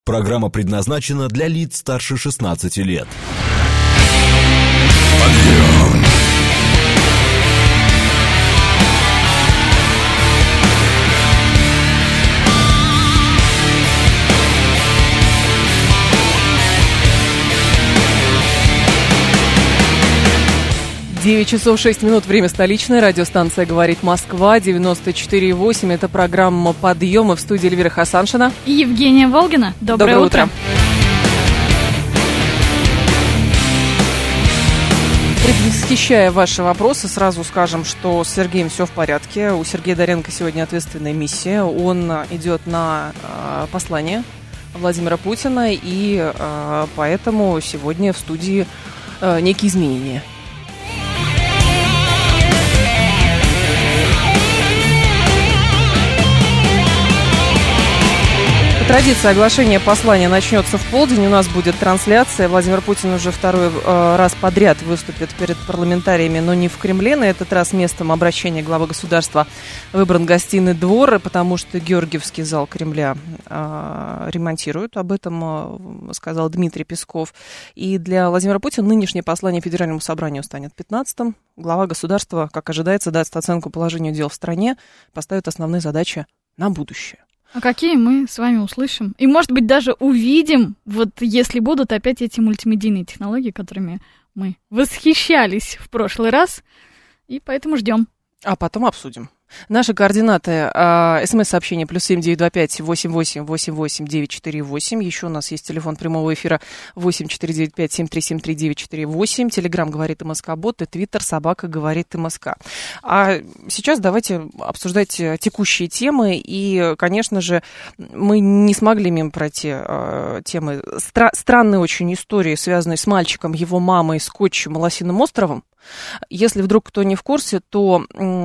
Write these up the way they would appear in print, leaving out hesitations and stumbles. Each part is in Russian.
Программа предназначена для лиц старше 16 лет. 9 часов 6 минут, время столичное, радиостанция «Говорит Москва», 94,8, это программа «Подъем», и в студии Эльвира Хасаншина и Евгения Волгина. Доброе утро. Предвосхищая ваши вопросы, сразу скажем, что с Сергеем все в порядке. У Сергея Доренко сегодня ответственная миссия. Он идет на послание Владимира Путина, и поэтому сегодня в студии некие изменения. Традиция оглашения послания начнется в полдень. У нас будет трансляция. Владимир Путин уже второй раз подряд выступит перед парламентариями, но не в Кремле. На этот раз местом обращения главы государства выбран Гостиный двор, потому что Георгиевский зал Кремля ремонтируют. Об этом сказал Дмитрий Песков. И для Владимира Путина нынешнее послание Федеральному собранию станет 15-м. Глава государства, как ожидается, даст оценку положению дел в стране, поставит основные задачи на будущее. А какие мы с вами услышим? И, может быть, даже увидим, вот если будут опять эти мультимедийные технологии, которыми мы восхищались в прошлый раз, и поэтому ждем. А потом обсудим. Наши координаты, смс-сообщение +7 925 88 88 948. Еще у нас есть телефон прямого эфира 8 495 7373 948. Телеграм «Говорит МСК-бот» и Твиттер @говорит МСК. А сейчас давайте обсуждать текущие темы. И, конечно же, мы не смогли мимо пройти темы. Странные очень истории, связанные с мальчиком, его мамой, скотчем и Лосиным островом. Если вдруг кто не в курсе, то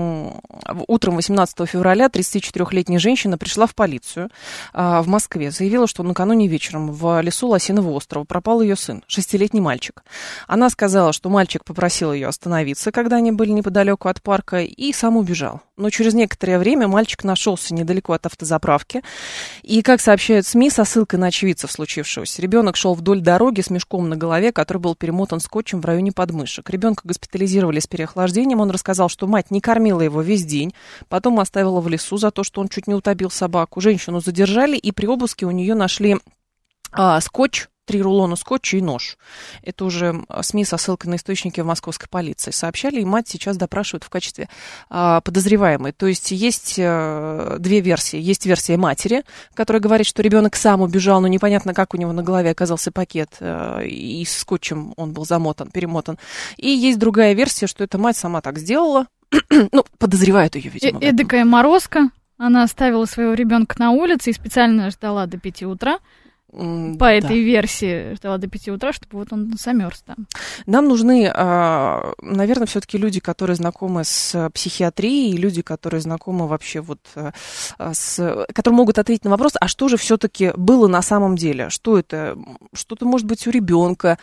утром 18 февраля 34-летняя женщина пришла в полицию в Москве. Заявила, что накануне вечером в лесу Лосиного острова пропал ее сын, 6-летний мальчик. Она сказала, что мальчик попросил ее остановиться, когда они были неподалеку от парка, и сам убежал. Но через некоторое время мальчик нашелся недалеко от автозаправки. И, как сообщают СМИ, со ссылкой на очевидцев случившегося, ребенок шел вдоль дороги с мешком на голове, который был перемотан скотчем в районе подмышек. Ребенка госпитализировали с переохлаждением. Он рассказал, что мать не кормила его весь день, потом оставила в лесу за то, что он чуть не утопил собаку. Женщину задержали, и при обыске у нее нашли скотч, 3 рулона скотча и нож. Это уже СМИ со ссылкой на источники в московской полиции сообщали, и мать сейчас допрашивают в качестве подозреваемой. То есть есть две версии. Есть версия матери, которая говорит, что ребенок сам убежал, но непонятно, как у него на голове оказался пакет, и скотчем он был замотан, перемотан. И есть другая версия, что эта мать сама так сделала. Ну, подозревают ее, видимо. Эдакая морозка. Она оставила своего ребенка на улице и специально ждала до 5 утра. По этой версии ждала до 5 утра, чтобы вот он замерз там. Нам нужны, наверное, все-таки люди, которые знакомы с психиатрией, люди, которые знакомы вообще вот которые могут ответить на вопрос, а что же все-таки было на самом деле? Что это? Что-то может быть у ребенка,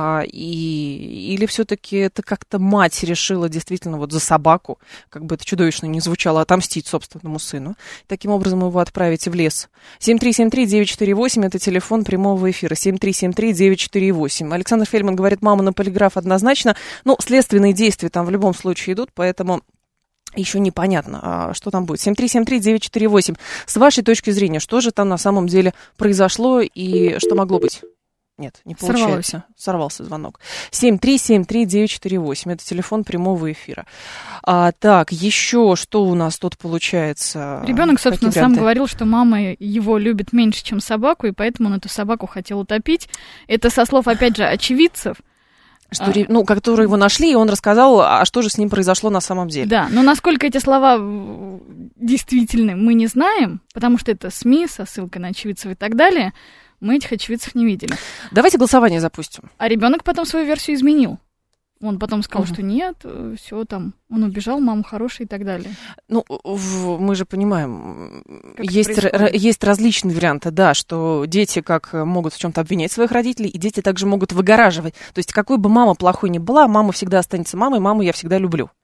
или все-таки это как-то мать решила действительно вот за собаку, как бы это чудовищно не звучало, отомстить собственному сыну. Таким образом его отправить в лес. 7373948 это телефон прямого эфира, 7373948. Александр Фельдман говорит, мама на полиграф однозначно. Ну, следственные действия там в любом случае идут, поэтому еще непонятно, что там будет. 7373948. С вашей точки зрения, что же там на самом деле произошло и что могло быть? Нет, не получается. Сорвался звонок. 7373948. Это телефон прямого эфира. Так, еще что у нас тут получается? Ребенок, собственно, сам говорил, что мама его любит меньше, чем собаку, и поэтому он эту собаку хотел утопить. Это со слов, опять же, очевидцев. Которые его нашли, и он рассказал, а что же с ним произошло на самом деле. Да, но насколько эти слова действительны, мы не знаем, потому что это СМИ со ссылкой на очевидцев и так далее. Мы этих очевидцев не видели. Давайте голосование запустим. А ребенок потом свою версию изменил. Он потом сказал, что нет, все там, он убежал, мама хорошая и так далее. Ну, мы же понимаем, есть различные варианты, да, что дети как могут в чем-то обвинять своих родителей, и дети также могут выгораживать. То есть какой бы мама плохой ни была, мама всегда останется мамой, маму я всегда люблю.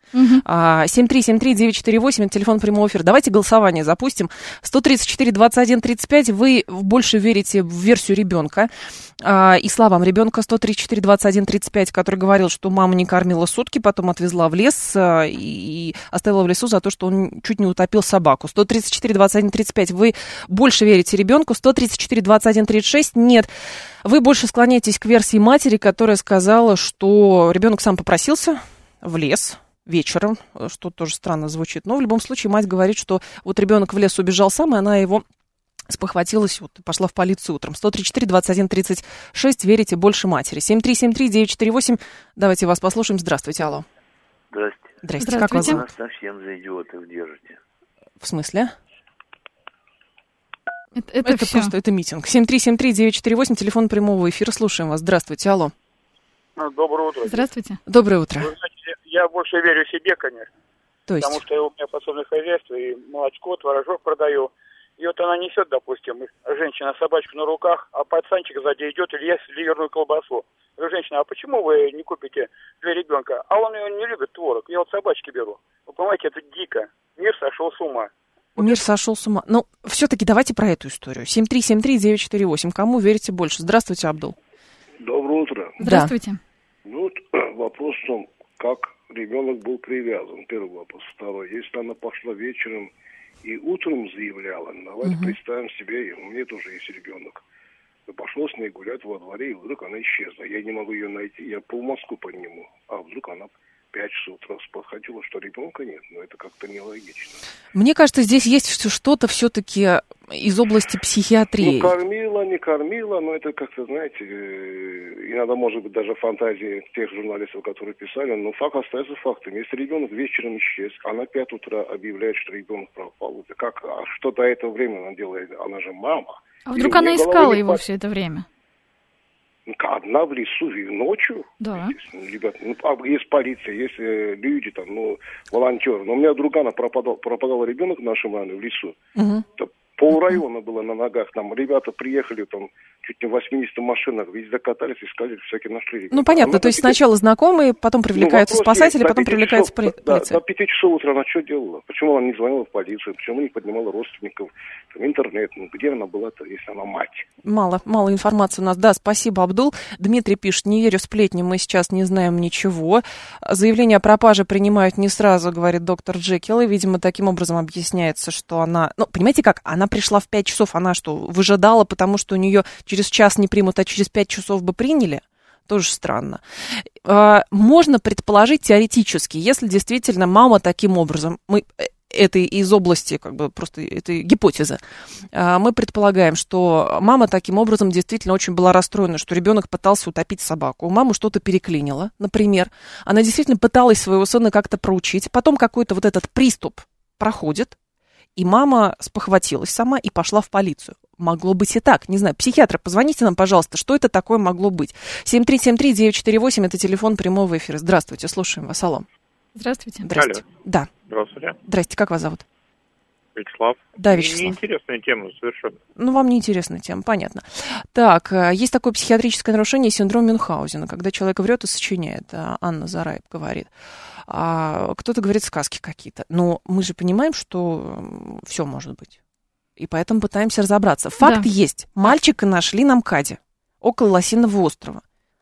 7373948, это телефон прямого эфира. Давайте голосование запустим. 134-21-35, вы больше верите в версию ребенка и словам ребенка. 134-21-35, который говорил, что мама не кормила сутки, потом отвезла в лес и оставила в лесу за то, что он чуть не утопил собаку. 134-21-35, вы больше верите ребенку. 134-21-36, нет. Вы больше склоняетесь к версии матери, которая сказала, что ребенок сам попросился в лес вечером, что тоже странно звучит. Но в любом случае мать говорит, что вот ребенок в лес убежал сам, и она его спохватилась, вот, пошла в полицию утром. 134-21-36, верите больше матери. 7373948, давайте вас послушаем. Здравствуйте, алло. Здрасте. Как вас Вы зовут? нас совсем за идиотов держите. В смысле? Это всё. Просто, это митинг. 7373948, телефон прямого эфира, слушаем вас. Здравствуйте, алло. Доброе утро. Здравствуйте. Доброе утро. Вы знаете, я больше верю себе, конечно. То есть? Потому что у меня подсобное хозяйство, и молочко, творожок продаю. И вот она несет, допустим, женщина собачку на руках, а пацанчик сзади идет или ест ливерную колбасу. Я говорю, женщина, а почему вы не купите для ребенка? А он ее не любит, творог. Я вот собачки беру. Вы понимаете, это дико. Мир сошел с ума. Мир сошел с ума. Ну, все-таки давайте про эту историю. 7373948. Кому верите больше? Здравствуйте, Абдул. Доброе утро. Здравствуйте. Ну, вопрос в том, как ребенок был привязан. Первый вопрос. Второй. Если она пошла вечером и утром заявляла, давайте представим себе, у меня тоже есть ребенок. Я пошел с ней гулять во дворе, и вдруг она исчезла. Я не могу ее найти, я по Москву подниму. А вдруг она 5 часов утра спохватила, что ребенка нет. Но это как-то нелогично. Мне кажется, здесь есть что-то все-таки из области психиатрии. Ну, кормила, не кормила, но это как-то, знаете, иногда, может быть, даже фантазии тех журналистов, которые писали, но факт остается фактом. Если ребенок вечером исчез, а на 5 утра объявляет, что ребенок пропал, это как, а что до этого времени она делает? Она же мама. А вдруг она искала его все это время? Одна в лесу и ночью. Да. Ребят, есть полиция, есть люди там, волонтеры. Но у меня друга, она пропадал ребенок в нашем районе в лесу. Полрайона было на ногах. Там ребята приехали, там чуть не в 80 машинах, везде катались, искали, всякие нашли ребенка. Ну, понятно, то есть сначала знакомые, потом привлекаются спасатели, потом привлекается полиция. До 5 часов утра она что делала? Почему она не звонила в полицию? Почему не поднимала родственников? Интернет, где она была-то, если она мать? Мало информации у нас. Да, спасибо, Абдул. Дмитрий пишет, не верю сплетням, мы сейчас не знаем ничего. Заявление о пропаже принимают не сразу, говорит доктор Джекил, и, видимо, таким образом объясняется, что она... Ну, понимаете как? Она пришла в 5 часов, она что, выжидала, потому что у нее через час не примут, а через 5 часов бы приняли? Тоже странно. Можно предположить теоретически, если действительно мама таким образом... Это из области, как бы, просто это гипотеза. Мы предполагаем, что мама таким образом действительно очень была расстроена, что ребенок пытался утопить собаку. У мамы что-то переклинило, например. Она действительно пыталась своего сына как-то проучить. Потом какой-то вот этот приступ проходит, и мама спохватилась сама и пошла в полицию. Могло быть и так. Не знаю, психиатры, позвоните нам, пожалуйста, что это такое могло быть. 7373948, это телефон прямого эфира. Здравствуйте, слушаем вас. Алло. Здравствуйте. Здрасте. Алло. Да. Здравствуйте. Здрасте, как вас зовут? Вячеслав. Да, Вячеслав. Неинтересная тема совершенно. Ну, вам неинтересная тема, понятно. Так, есть такое психиатрическое нарушение, синдром Мюнхгаузена, когда человек врет и сочиняет, Анна Зараеб говорит. А кто-то говорит сказки какие-то. Но мы же понимаем, что все может быть. И поэтому пытаемся разобраться. Факт есть. Мальчика нашли на МКАДе, около Лосиного острова,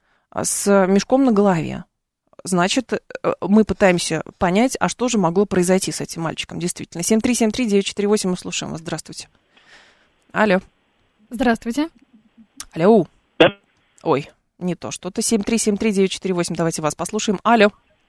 с мешком на голове. Значит, мы пытаемся понять, а что же могло произойти с этим мальчиком, действительно. 7373948, мы слушаем вас. Здравствуйте. Алло. Здравствуйте. Алло. Ой, не то что-то. 7373948, давайте вас послушаем. Алло.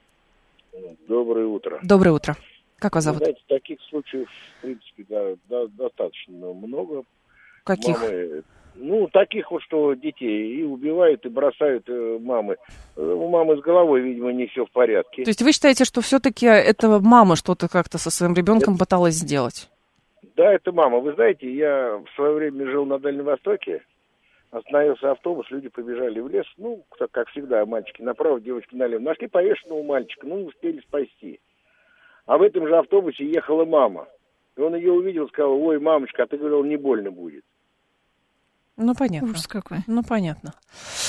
Доброе утро. Доброе утро. Как вас зовут? Знаете, таких случаев, в принципе, достаточно много. Каких? Мамы, таких вот, что детей и убивают, и бросают мамы. У мамы с головой, видимо, не все в порядке. То есть вы считаете, что все-таки эта мама что-то как-то со своим ребенком пыталась сделать? Да, это мама. Вы знаете, я в свое время жил на Дальнем Востоке, остановился автобус, люди побежали в лес, как всегда, мальчики направо, девочки налево. Нашли повешенного мальчика, успели спасти. А в этом же автобусе ехала мама. И он ее увидел, сказал: ой, мамочка, а ты говорил, не больно будет. Ну, понятно. Ужас какой. Ну, понятно.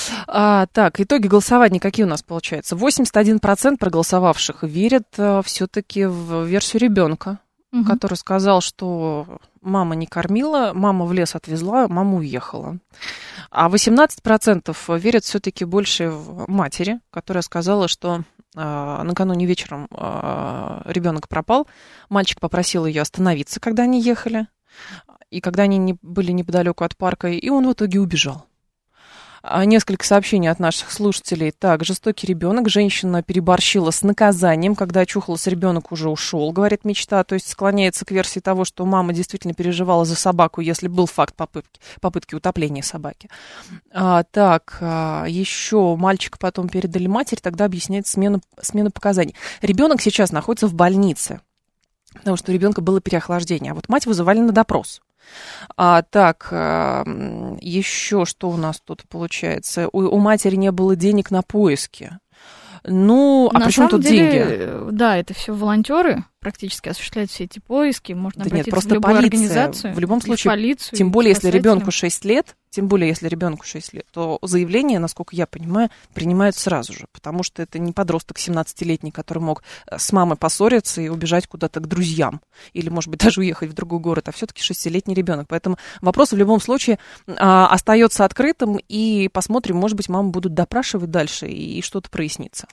Так, итоги голосования какие у нас получаются? 81% проголосовавших верят все-таки в версию ребенка, который сказал, что мама не кормила, мама в лес отвезла, мама уехала. А 18% верят все-таки больше в матери, которая сказала, что накануне вечером ребенок пропал, мальчик попросил ее остановиться, когда они ехали, и когда они были неподалеку от парка, и он в итоге убежал. Несколько сообщений от наших слушателей. Так, жестокий ребенок. Женщина переборщила с наказанием. Когда очухалась, ребенок уже ушел, говорит мечта. То есть склоняется к версии того, что мама действительно переживала за собаку, если был факт попытки утопления собаки. Так, еще мальчика потом передали матери, тогда объясняет смена показаний. Ребенок сейчас находится в больнице, потому что у ребенка было переохлаждение. А вот мать вызывали на допрос. Так, еще что у нас тут получается? У матери не было денег на поиски. Ну, а при чем тут деньги? Да, это все волонтеры практически осуществляют все эти поиски. Можно обратиться просто в любую полиция, организацию. В любом случае, полицию, тем более, если ребенку 6 лет, то заявление, насколько я понимаю, принимают сразу же, потому что это не подросток 17-летний, который мог с мамой поссориться и убежать куда-то к друзьям, или, может быть, даже уехать в другой город, а все-таки 6-летний ребенок. Поэтому вопрос в любом случае остается открытым, и посмотрим, может быть, маму будут допрашивать дальше, и что-то прояснится.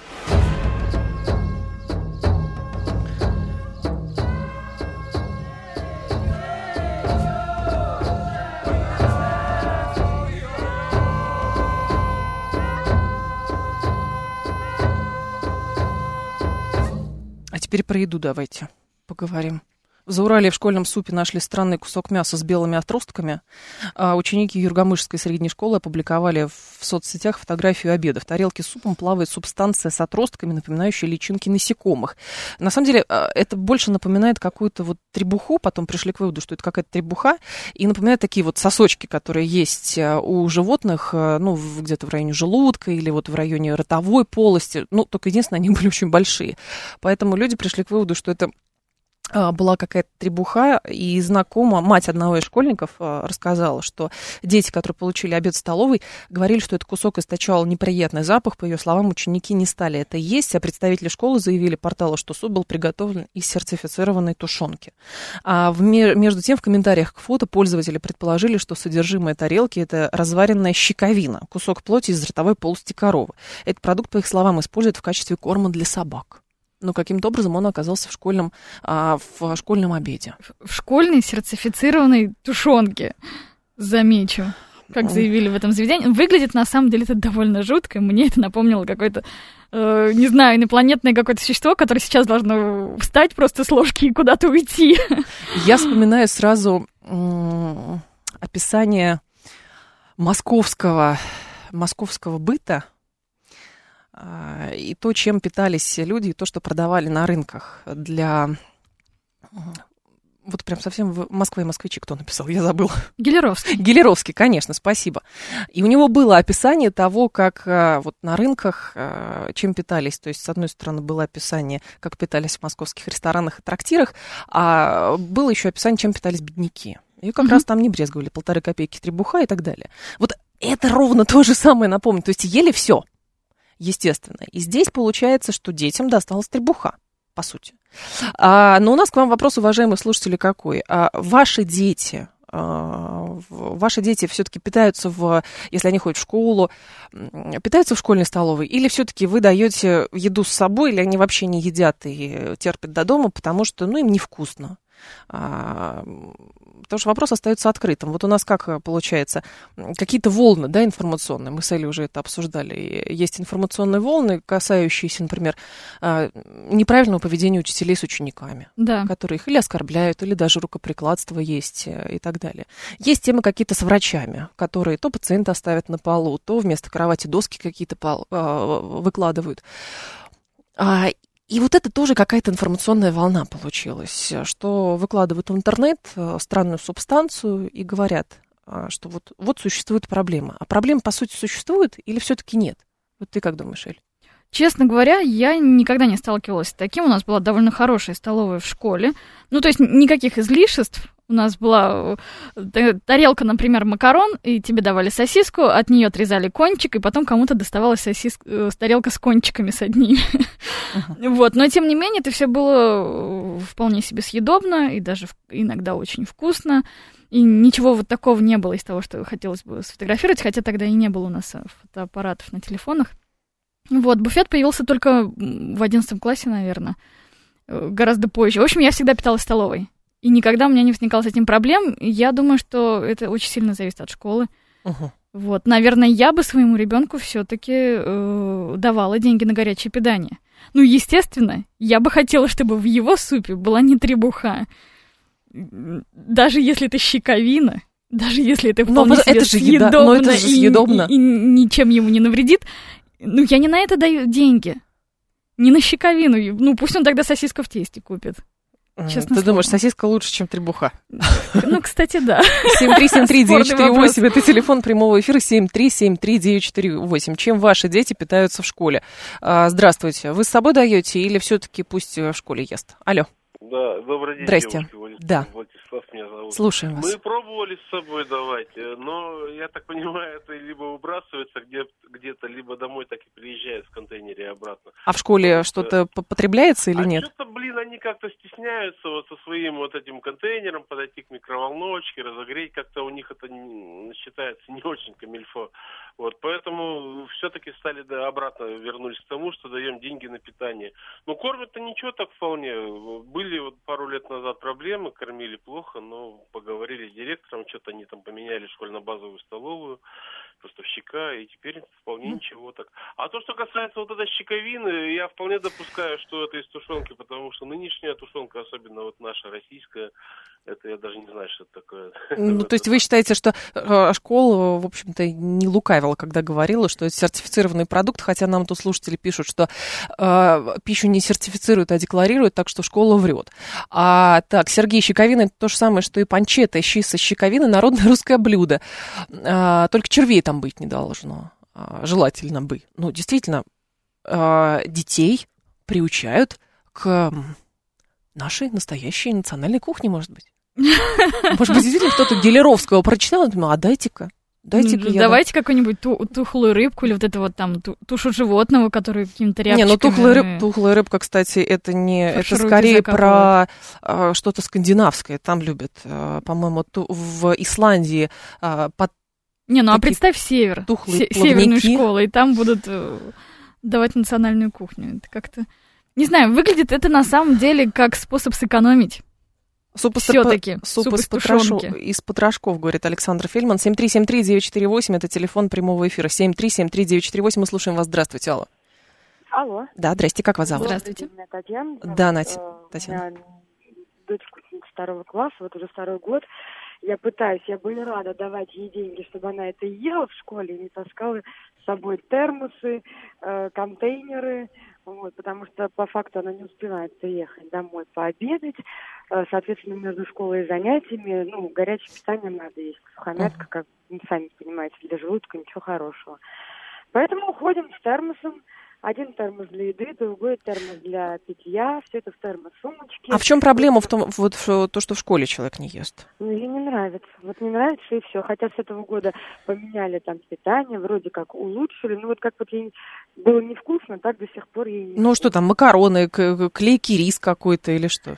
А теперь про еду давайте поговорим. В Зауралье в школьном супе нашли странный кусок мяса с белыми отростками. Ученики Юргамышской средней школы опубликовали в соцсетях фотографию обеда. В тарелке с супом плавает субстанция с отростками, напоминающая личинки насекомых. На самом деле это больше напоминает какую-то вот требуху. Потом пришли к выводу, что это какая-то требуха. И напоминает такие вот сосочки, которые есть у животных, ну, где-то в районе желудка или вот в районе ротовой полости. Ну, только единственное, они были очень большие. Поэтому люди пришли к выводу, что это была какая-то требуха, и знакома, мать одного из школьников рассказала, что дети, которые получили обед в столовой, говорили, что этот кусок источал неприятный запах. По ее словам, ученики не стали это есть, а представители школы заявили порталу, что суп был приготовлен из сертифицированной тушенки. Между тем, в комментариях к фото пользователи предположили, что содержимое тарелки – это разваренная щековина, кусок плоти из ротовой полости коровы. Этот продукт, по их словам, используют в качестве корма для собак. Но каким-то образом он оказался в школьном обеде. В школьной сертифицированной тушенке, замечу, как заявили в этом заведении. Выглядит, на самом деле, это довольно жутко. Мне это напомнило какое-то, не знаю, инопланетное какое-то существо, которое сейчас должно встать просто с ложки и куда-то уйти. Я вспоминаю сразу описание московского быта, и то, чем питались люди, и то, что продавали на рынках для... Вот прям совсем Москва и москвичи кто написал, я забыла. Гелеровский. Гелеровский, конечно, спасибо. И у него было описание того, как вот на рынках чем питались. То есть, с одной стороны, было описание, как питались в московских ресторанах и трактирах, а было еще описание, чем питались бедняки. И как раз там не брезговали, 1,5 копейки требуха и так далее. Вот это ровно то же самое напомню. То есть, ели все. Естественно. И здесь получается, что детям досталась требуха, по сути. Но у нас к вам вопрос, уважаемые слушатели, какой? Ваши дети все-таки питаются если они ходят в школу, питаются в школьной столовой, или все-таки вы даете еду с собой, или они вообще не едят и терпят до дома, потому что, им невкусно? Потому что вопрос остается открытым. Вот у нас как получается? Какие-то волны, да, информационные, мы с Элей уже это обсуждали. Есть информационные волны, касающиеся, например, неправильного поведения учителей с учениками, да, которые их или оскорбляют, или даже рукоприкладство есть и так далее. Есть темы какие-то с врачами, которые то пациента оставят на полу, то вместо кровати доски какие-то выкладывают. И вот это тоже какая-то информационная волна получилась, что выкладывают в интернет странную субстанцию и говорят, что вот существует проблема. А проблема, по сути, существует или все-таки нет? Вот ты как думаешь, Эль? Честно говоря, я никогда не сталкивалась с таким. У нас была довольно хорошая столовая в школе. Ну, то есть никаких излишеств У нас была тарелка, например, макарон, и тебе давали сосиску, от нее отрезали кончик, и потом кому-то доставалась тарелка с кончиками с одними. Вот. Но, тем не менее, это все было вполне себе съедобно, и даже иногда очень вкусно. И ничего вот такого не было из того, что хотелось бы сфотографировать, хотя тогда и не было у нас фотоаппаратов на телефонах. Вот. Буфет появился только в 11 классе, наверное, гораздо позже. В общем, я всегда питалась в столовой. И никогда у меня не возникало с этим проблем. Я думаю, что это очень сильно зависит от школы. Вот. Наверное, я бы своему ребенку все-таки давала деньги на горячее питание. Ну, естественно, я бы хотела, чтобы в его супе была не требуха. Даже если это щековина, даже если это вполне себе съедобно, и ничем ему не навредит, ну, я не на это даю деньги. Не на щековину. Ну, пусть он тогда сосиску в тесте купит. Честно Ты думаешь, сосиска лучше, чем требуха? Ну, кстати, да. 7373948, это телефон прямого эфира, 7373948. Чем ваши дети питаются в школе? Здравствуйте. Вы с собой даете или все-таки пусть в школе ест? Алло. Да, добрый день, здрасте. девушки. Да. Владислав меня зовут. Слушаем вас. Мы пробовали с собой давать, но, я так понимаю, это либо выбрасывается где-то, либо домой так и приезжает в контейнере и обратно. А в школе что-то потребляется или нет? Что-то, они как-то стесняются вот со своим вот этим контейнером подойти к микроволновочке, разогреть, как-то у них это считается не очень камильфо. Вот, поэтому все-таки обратно вернулись к тому, что даем деньги на питание. Но кормят-то ничего так вполне. Были вот пару лет назад проблемы, кормили плохо, но поговорили с директором, что-то они там поменяли школьно-базовую столовую, поставщика, и теперь вполне ничего так. А то, что касается вот этой щековины, я вполне допускаю, что это из тушенки, потому что нынешняя тушенка, особенно вот наша российская, это я даже не знаю, что это такое. Ну, то есть вы считаете, что школа, в общем-то, не лукавила, когда говорила, что это сертифицированный продукт, хотя нам тут слушатели пишут, что пищу не сертифицируют, а декларируют, так что школа врет. Так, Сергей, щековина — это то же самое, что и панчетта, щи со щековины, народное русское блюдо. Только червей там быть не должно. Желательно бы. Ну, действительно, детей приучают к нашей настоящей национальной кухне, может быть. Может быть, действительно кто-то Гелеровского прочитал и думал, дайте-ка. Давайте какую-нибудь тухлую рыбку или вот это вот там тушу животного, которую какими-то рябчиками... Не, тухлая рыбка, кстати, это не... Это скорее про что-то скандинавское. Там любят, по-моему, в Исландии... Не, ну а представь север, северную школу, и там будут давать национальную кухню. Это как-то... Не знаю, выглядит это на самом деле как способ сэкономить. Все-таки суп из потрошков, говорит Александр Фельдман. 7373948, это телефон прямого эфира. 7373948, мы слушаем вас. Здравствуйте, алло. Алло. Да, здрасте, как вас зовут? Здравствуйте. Меня Татьяна. Да, Татьяна. У меня дочка 2 класса, вот уже 2-й год. Я бы не рада давать ей деньги, чтобы она это ела в школе, и не таскала с собой термосы, контейнеры, вот, потому что по факту она не успевает приехать домой пообедать. Соответственно, между школой и занятиями, горячее питание надо есть. Сухомятка, как сами понимаете, для желудка ничего хорошего. Поэтому уходим с термосом. Один термос для еды, другой термос для питья, все это в термосумочке. А в чем проблема в том, то, что в школе человек не ест? Ей не нравится. Вот не нравится и все. Хотя с этого года поменяли там питание, вроде как улучшили. Как вот ей было невкусно, так до сих пор ей не... Ну что там, макароны, клейкий рис какой-то или что?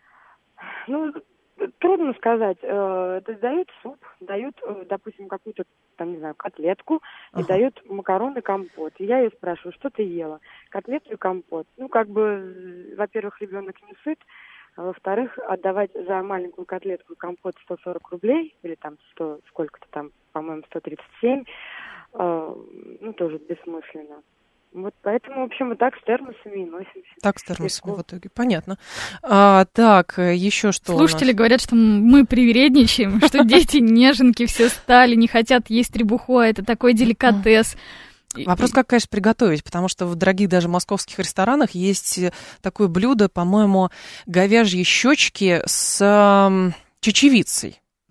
Трудно сказать. Дают суп, дают, допустим, какую-то, котлетку, и дают макароны, компот. И я ее спрашиваю, что ты ела? Котлету и компот. Во-первых, ребенок не сыт, а во-вторых, отдавать за маленькую котлетку и компот 140 рублей, или там 100, сколько-то там, по-моему, 137, тоже бессмысленно. Вот поэтому, в общем, вот так с термосами и носимся. Так с термосами в итоге, понятно. Так, еще что Слушатели говорят, что мы привередничаем, что дети неженки все стали, не хотят есть требуху, а это такой деликатес. Вопрос, как, конечно, приготовить, потому что в дорогих даже московских ресторанах есть такое блюдо, по-моему, говяжьи щечки с чечевицей.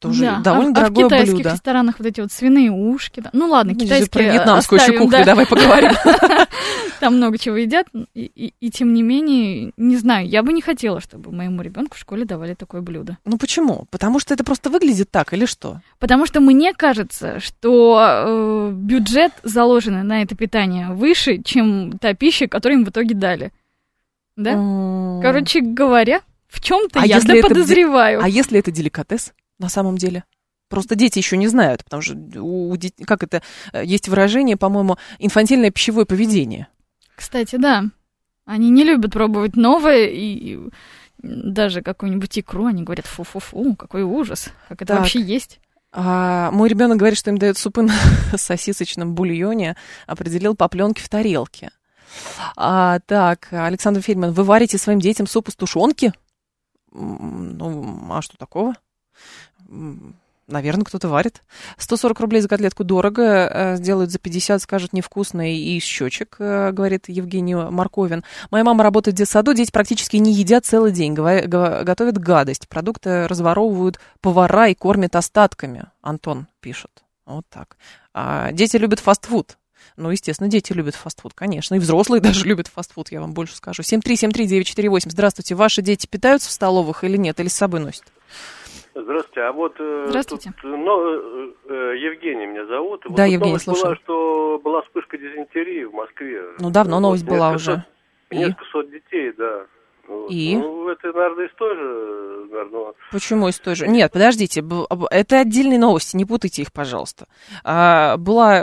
тоже довольно дорогое блюдо. А в китайских ресторанах вот эти вот свиные ушки. Да. Ну ладно, китайские про вьетнамскую еще кухню давай поговорим. Там много чего едят, и тем не менее, не знаю, я бы не хотела, чтобы моему ребенку в школе давали такое блюдо. Ну почему? Потому что это просто выглядит так или что? Потому что мне кажется, что бюджет, заложенный на это питание, выше, чем та пища, которую им в итоге дали. Да? Короче говоря, в чем-то я-то подозреваю. А если это деликатес на самом деле? Просто дети еще не знают, потому что есть выражение, по-моему, инфантильное пищевое поведение. Кстати, да. Они не любят пробовать новое, и даже какую-нибудь икру, они говорят, фу-фу-фу, какой ужас, как это вообще есть. Мой ребенок говорит, что им дают супы на сосисочном бульоне, определил по пленке в тарелке. Так, Александр Фельдман, вы варите своим детям суп из тушенки? Ну, а что такого? Наверное, кто-то варит. 140 рублей за котлетку дорого. Сделают за 50, скажут невкусно и из щечек, говорит Евгений Марковин. Моя мама работает в детсаду, дети практически не едят целый день, готовят гадость. Продукты разворовывают повара и кормят остатками. Антон пишет. Вот так. Дети любят фастфуд. Ну, естественно, дети любят фастфуд, конечно. И взрослые даже любят фастфуд, я вам больше скажу. 7373948. Здравствуйте. Ваши дети питаются в столовых или нет? Или с собой носят? Здравствуйте. А вот Здравствуйте. Евгений меня зовут. Да, вот Евгений, слушаю. Была, что была вспышка дизентерии в Москве. Ну, давно новость была уже. Несколько сот детей, да. И? Ну, это, наверное, из той же, наверное. Почему из той же? Нет, подождите, это отдельные новости, не путайте их, пожалуйста. Была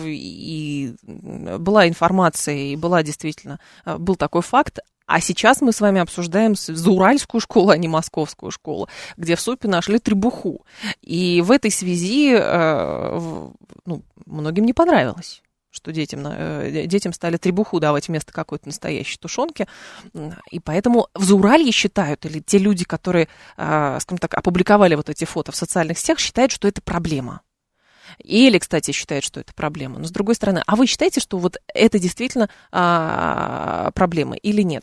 информация, и была действительно, был такой факт. А сейчас мы с вами обсуждаем зауральскую школу, а не московскую школу, где в супе нашли требуху. И в этой связи многим не понравилось, что детям стали требуху давать вместо какой-то настоящей тушенки. И поэтому в Зауралье считают, или те люди, которые, скажем так, опубликовали вот эти фото в социальных сетях, считают, что это проблема. Или, кстати, считает, что это проблема. Но с другой стороны, а вы считаете, что вот это действительно проблема или нет?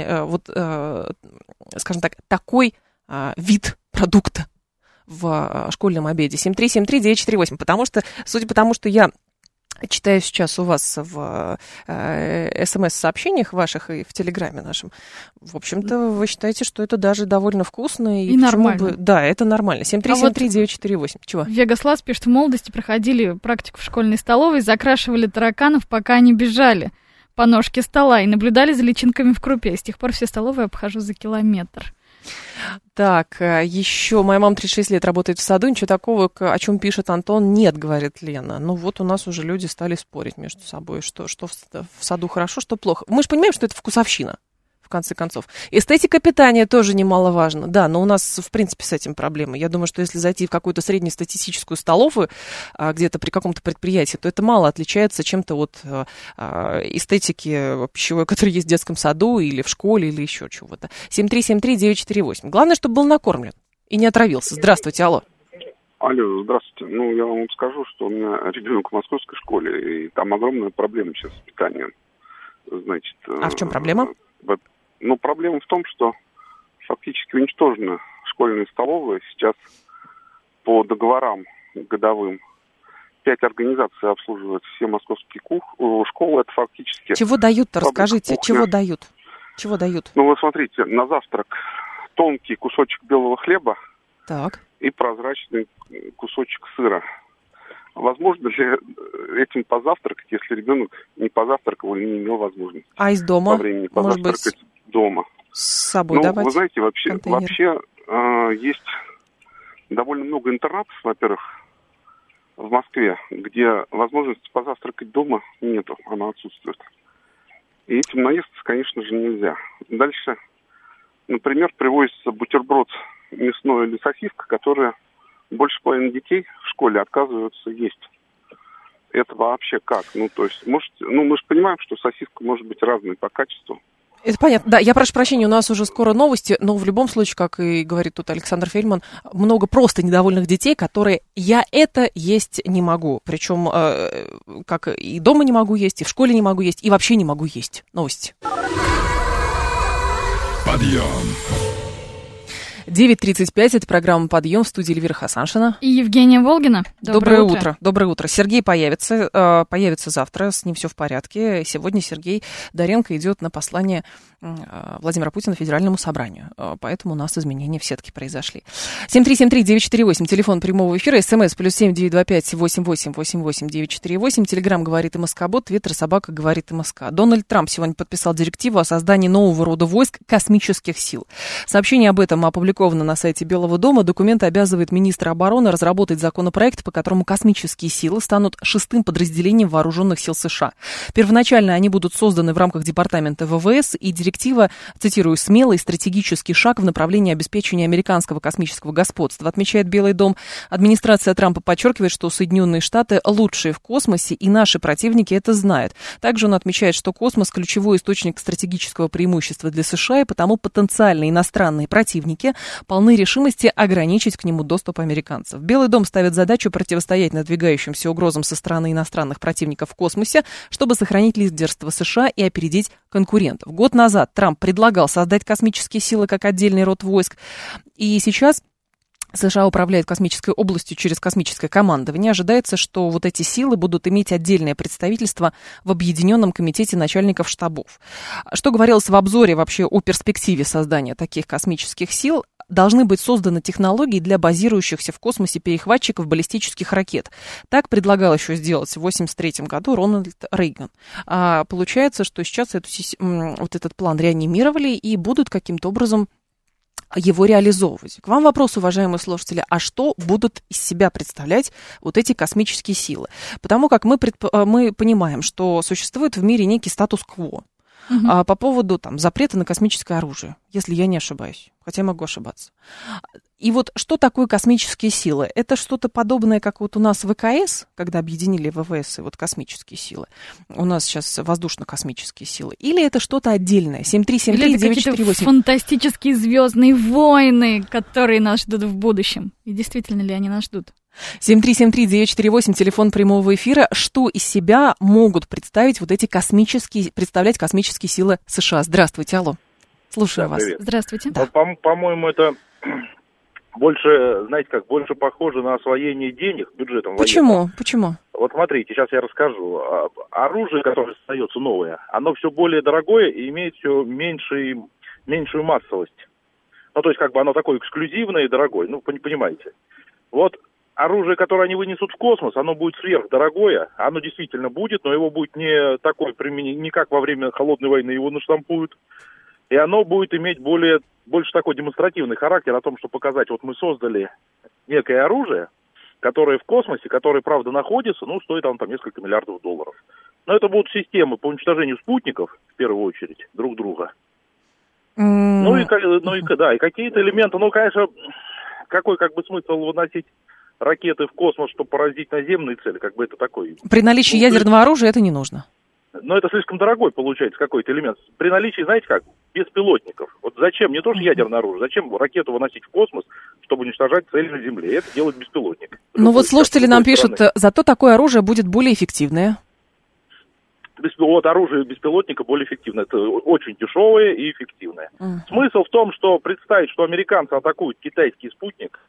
Скажем так, такой вид продукта в школьном обеде. 7373948. Потому что, судя по тому, что я читаю сейчас у вас в СМС-сообщениях ваших и в Телеграме нашем, в общем-то, вы считаете, что это даже довольно вкусно. И нормально. Да, это нормально. 7373948. Чего? Вегаслас пишет, в молодости проходили практику в школьной столовой, закрашивали тараканов, пока они бежали по ножке стола и наблюдали за личинками в крупе. С тех пор все столовые обхожу за километр. Так, еще моя мама 36 лет работает в саду, ничего такого, о чем пишет Антон, нет, говорит Лена. Ну вот у нас уже люди стали спорить между собой, что в саду хорошо, что плохо. Мы же понимаем, что это вкусовщина, в конце концов. Эстетика питания тоже немаловажна, да, но у нас, в принципе, с этим проблемы. Я думаю, что если зайти в какую-то среднестатистическую столовую, где-то при каком-то предприятии, то это мало отличается чем-то от эстетики пищевой, которая есть в детском саду или в школе, или еще чего-то. 7373948. Главное, чтобы был накормлен и не отравился. Здравствуйте, алло. Алло, здравствуйте. Ну, я вам скажу, что у меня ребенок в московской школе, и там огромная проблема сейчас с питанием. Значит, а в чем проблема? Ну, проблема в том, что фактически уничтожена школьная столовая. Сейчас по договорам годовым 5 организаций обслуживают все московские школы. Это фактически... Чего дают-то, расскажите, чего дают? Чего дают? Ну, вот смотрите, на завтрак тонкий кусочек белого хлеба. Так. И прозрачный кусочек сыра. Возможно ли этим позавтракать, если ребенок не позавтракал или не имел возможности? А из дома? По времени позавтракать дома. С собой давать? Вы знаете, вообще есть довольно много интернатов, во-первых, в Москве, где возможности позавтракать дома нету, она отсутствует. И этим наесться, конечно же, нельзя. Дальше, например, привозится бутерброд мясной или сосиска, которая больше половины детей в школе отказываются есть. Это вообще как? Ну, то есть, мы же понимаем, что сосиска может быть разной по качеству. Это понятно. Да, я прошу прощения, у нас уже скоро новости, но в любом случае, как и говорит тут Александр Фельдман, много просто недовольных детей, которые я это есть не могу. Причем как и дома не могу есть, и в школе не могу есть, и вообще не могу есть. Новости. Подъем. 9:35, это программа «Подъем», в студии Эльвира Хасаншина. И Евгения Волгина. Доброе утро. Доброе утро. Сергей появится завтра, с ним все в порядке. Сегодня Сергей Доренко идет на послание Владимира Путина Федеральному собранию. Поэтому у нас изменения все-таки произошли. 7373948, телефон прямого эфира, СМС +7 925 88 88 948, Телеграм говорит МСК-бот, Твиттер собака говорит МСК. Дональд Трамп сегодня подписал директиву о создании нового рода войск космических сил. Сообщение об этом опубликовано на сайте Белого дома. Документ обязывает министра обороны разработать законопроект, по которому космические силы станут 6-м подразделением вооруженных сил США. Первоначально они будут созданы в рамках департамента ВВС, и директива, цитирую, «смелый стратегический шаг в направлении обеспечения американского космического господства», отмечает Белый дом. Администрация Трампа подчеркивает, что Соединенные Штаты лучшие в космосе, и наши противники это знают. Также он отмечает, что космос – ключевой источник стратегического преимущества для США, и потому потенциальные иностранные противники полны решимости ограничить к нему доступ американцев. Белый дом ставит задачу противостоять надвигающимся угрозам со стороны иностранных противников в космосе, чтобы сохранить лидерство США и опередить конкурентов. Год назад Трамп предлагал создать космические силы как отдельный род войск, и сейчас США управляет космической областью через космическое командование. Ожидается, что вот эти силы будут иметь отдельное представительство в Объединенном комитете начальников штабов. Что говорилось в обзоре вообще о перспективе создания таких космических сил? Должны быть созданы технологии для базирующихся в космосе перехватчиков баллистических ракет. Так предлагал еще сделать в 1983 году Рональд Рейган. Получается, что сейчас вот этот план реанимировали и будут каким-то образом его реализовывать. К вам вопрос, уважаемые слушатели, а что будут из себя представлять вот эти космические силы? Потому как мы понимаем, что существует в мире некий статус-кво. По поводу запрета на космическое оружие, если я не ошибаюсь, хотя могу ошибаться. И вот что такое космические силы? Это что-то подобное, как вот у нас ВКС, когда объединили ВВС и вот космические силы. У нас сейчас воздушно-космические силы. Или это что-то отдельное? 7373948. Или это какие-то фантастические звездные войны, которые нас ждут в будущем. И действительно ли они нас ждут? 7373948, телефон прямого эфира. Что из себя могут представить вот эти космические силы США? Здравствуйте, алло. Слушаю вас. Привет. Здравствуйте. Да. По-моему, это больше, знаете как, больше похоже на освоение денег бюджетом военным. Почему? Вот смотрите, сейчас я расскажу. Оружие, которое создается новое, оно все более дорогое и имеет все меньшую массовость. Ну, то есть, оно такое эксклюзивное и дорогое, понимаете. Вот оружие, которое они вынесут в космос, оно будет сверхдорогое, оно действительно будет, но его будет не такое применение, не как во время Холодной войны его наштампуют, и оно будет иметь больше такой демонстративный характер о том, что показать, вот мы создали некое оружие, которое в космосе, которое, правда, находится, стоит оно несколько миллиардов долларов. Но это будут системы по уничтожению спутников, в первую очередь, друг друга. И какие-то элементы, конечно, какой смысл выносить ракеты в космос, чтобы поразить наземные цели, это такой. При наличии ядерного оружия это не нужно. Но это слишком дорогой получается какой-то элемент. При наличии, знаете как, беспилотников. Вот зачем, не то что ядерное оружие, зачем ракету выносить в космос, чтобы уничтожать цели на Земле? Это делает беспилотник. Слушатели нам пишут, зато такое оружие будет более эффективное. Оружие беспилотника более эффективное. Это очень дешевое и эффективное. Смысл в том, что представить, что американцы атакуют китайский спутник,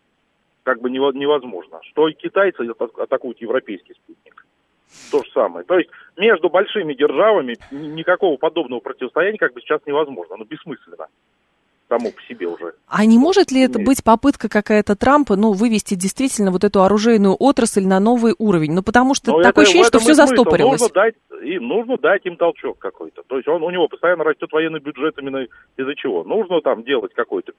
невозможно. Что и китайцы атакуют европейский спутник. То же самое. То есть между большими державами никакого подобного противостояния сейчас невозможно. Оно бессмысленно. Само по себе уже. А не может ли это быть попытка какая-то Трампа, вывести действительно вот эту оружейную отрасль на новый уровень? Потому что такое ощущение, что все застопорилось. Нужно дать им толчок какой-то. То есть у него постоянно растет военный бюджет именно из-за чего? Нужно делать какой-то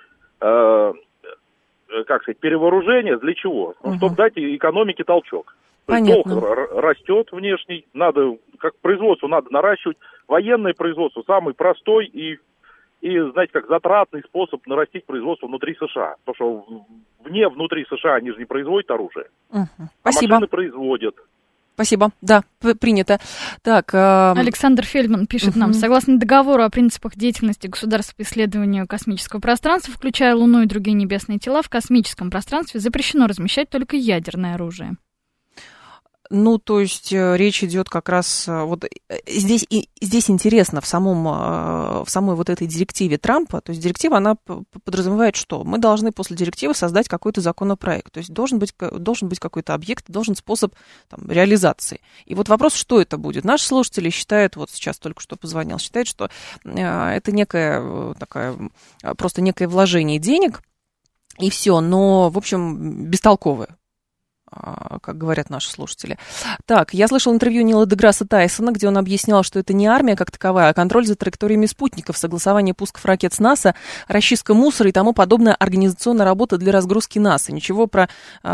перевооружение. Для чего? Чтобы дать экономике толчок. Понятно. Долг растет внешний, производство надо наращивать. Военное производство самый простой и знаете, затратный способ нарастить производство внутри США. Потому что внутри США они же не производят оружие. Спасибо. А машины производят. Спасибо. Да, принято. Так, Александр Фельдман пишет нам. Согласно договору о принципах деятельности государств по исследованию космического пространства, включая Луну и другие небесные тела, в космическом пространстве запрещено размещать только ядерное оружие. Ну, то есть речь идет как раз вот здесь интересно в самой вот этой директиве Трампа, то есть директива, она подразумевает, что мы должны после директивы создать какой-то законопроект, то есть должен быть какой-то объект, должен способ там, реализации. И вот вопрос, что это будет. Наши слушатели считают, вот сейчас только что позвонил, считают, что это некое такое, просто некое вложение денег, и все, но, в общем, бестолковое, как говорят наши слушатели. Так, я слышал интервью Нила Деграсса Тайсона, где он объяснял, что это не армия как таковая, а контроль за траекториями спутников, согласование пусков ракет с НАСА, расчистка мусора и тому подобная организационная работа для разгрузки НАСА. Нечего про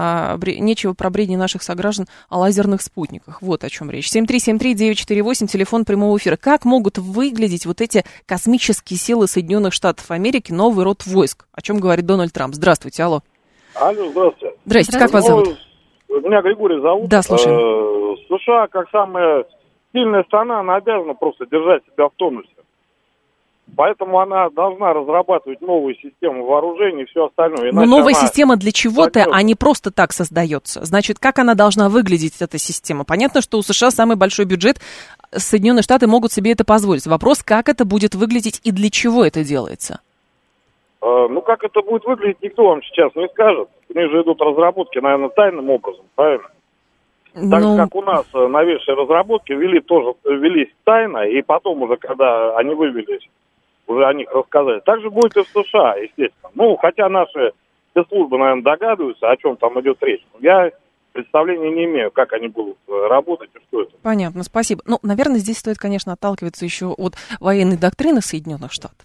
бредни наших сограждан о лазерных спутниках. Вот о чем речь. 7373948, телефон прямого эфира. Как могут выглядеть вот эти космические силы Соединенных Штатов Америки, новый род войск? О чем говорит Дональд Трамп? Здравствуйте, алло. Алло, здравствуйте. Здрасте, как вас зовут? Меня Григорий зовут. Да, слушаем. США, как самая сильная страна, она обязана просто держать себя в тонусе. Поэтому она должна разрабатывать новые системы вооружений и все остальное. Но новая система для чего-то, а не просто так создается. Значит, как она должна выглядеть, эта система? Понятно, что у США самый большой бюджет, Соединенные Штаты могут себе это позволить. Вопрос, как это будет выглядеть и для чего это делается? Ну, как это будет выглядеть, никто вам сейчас не скажет. У них же идут разработки, наверное, тайным образом, правильно? Так же, как у нас новейшие разработки велись тайно, и потом уже, когда они вывелись, уже о них рассказали. Так же будет и в США, естественно. Ну, хотя наши спецслужбы, наверное, догадываются, о чем там идет речь. Я представления не имею, как они будут работать и что это. Понятно, спасибо. Ну, наверное, здесь стоит, конечно, отталкиваться еще от военной доктрины Соединенных Штатов,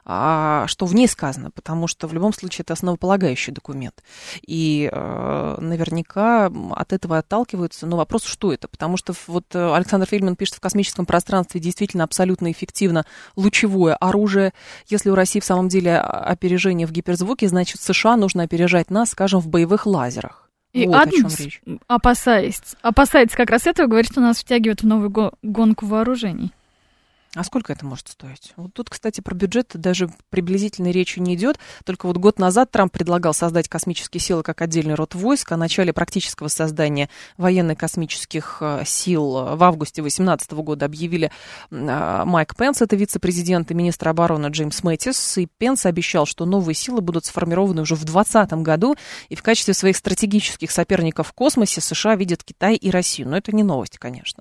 что в ней сказано, потому что в любом случае это основополагающий документ. И наверняка от этого отталкиваются. Но вопрос, что это? Потому что вот Александр Фельдман пишет, в космическом пространстве действительно абсолютно эффективно лучевое оружие. Если у России в самом деле опережение в гиперзвуке, значит, США нужно опережать нас, скажем, в боевых лазерах. И вот Адамс, опасается как раз этого, говорит, что нас втягивают в новую гонку вооружений. А сколько это может стоить? Вот тут, кстати, про бюджет даже приблизительной речи не идет. Только вот год назад Трамп предлагал создать космические силы как отдельный род войск. О начале практического создания военно-космических сил в августе 2018 года объявили Майк Пенс, это вице-президент и министр обороны Джеймс Мэттис. И Пенс обещал, что новые силы будут сформированы уже в 2020 году. И в качестве своих стратегических соперников в космосе США видят Китай и Россию. Но это не новость, конечно.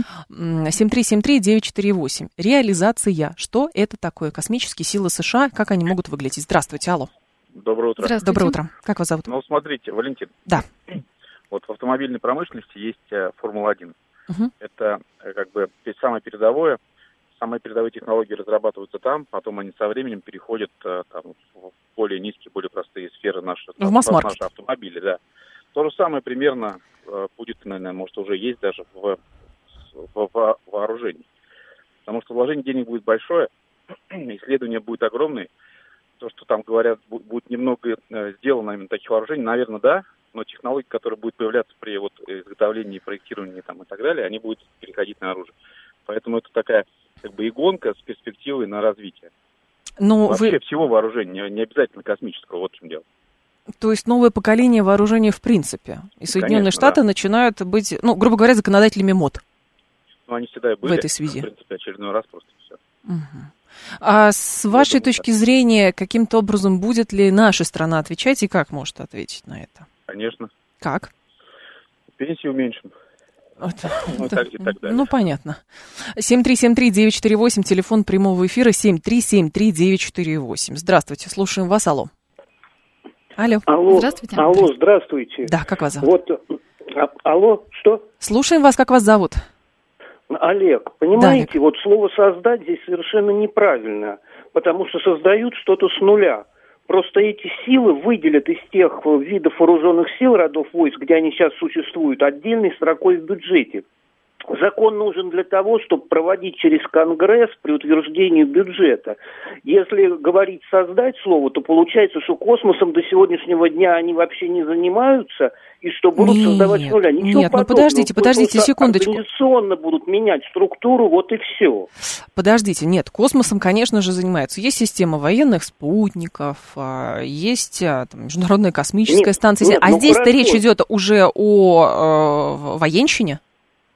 7373948. Реализация. Что это такое? Космические силы США, как они могут выглядеть? Здравствуйте, алло. Доброе утро. Здравствуйте. Доброе утро. Как вас зовут? Ну, смотрите, Валентин. Да. Вот в автомобильной промышленности есть Формула-1. Это как бы самое передовое. Самые передовые технологии разрабатываются там, потом они со временем переходят там, в более низкие, более простые сферы наши автомобили. Да. То же самое примерно будет, наверное, может, уже есть даже в вооружении. Потому что вложение денег будет большое, исследование будет огромное. То, что там говорят, будет немного сделано именно таких вооружений, наверное, да, но технологии, которые будут появляться при вот изготовлении, проектировании там, и так далее, они будут переходить на оружие. Поэтому это такая как бы и гонка с перспективой на развитие. Но вообще всего вооружения, не обязательно космического, вот в чем дело. То есть новое поколение вооружения в принципе. И Соединенные Штаты начинают быть, ну, грубо говоря, законодателями МОД. Ну, они всегда и были. В этой связи. В принципе, очередной раз просто все. А с вашей точки зрения, каким-то образом будет ли наша страна отвечать и как может ответить на это? Конечно. Как? Пенсию уменьшим. Ну, так и так далее. Ну, понятно. 7373948, телефон прямого эфира 7373948. Здравствуйте, слушаем вас, алло. Алло. Здравствуйте. Алло, здравствуйте. Да, как вас зовут? Вот, алло, что? Слушаем вас, как вас зовут? Олег, понимаете, вот слово «создать» здесь совершенно неправильно, потому что создают что-то с нуля. Просто эти силы выделят из тех видов вооруженных сил, родов войск, где они сейчас существуют, отдельной строкой в бюджете. Закон нужен для того, чтобы проводить через Конгресс при утверждении бюджета. Если говорить «создать» слово, то получается, что космосом до сегодняшнего дня они вообще не занимаются, и что будут создавать с нуля. Ничего подобного. Ну подождите, секундочку. Организационно будут менять структуру, вот и все. Подождите, нет, космосом, конечно же, занимаются. Есть система военных спутников, есть там, Международная космическая станция. А здесь-то речь идет уже о военщине?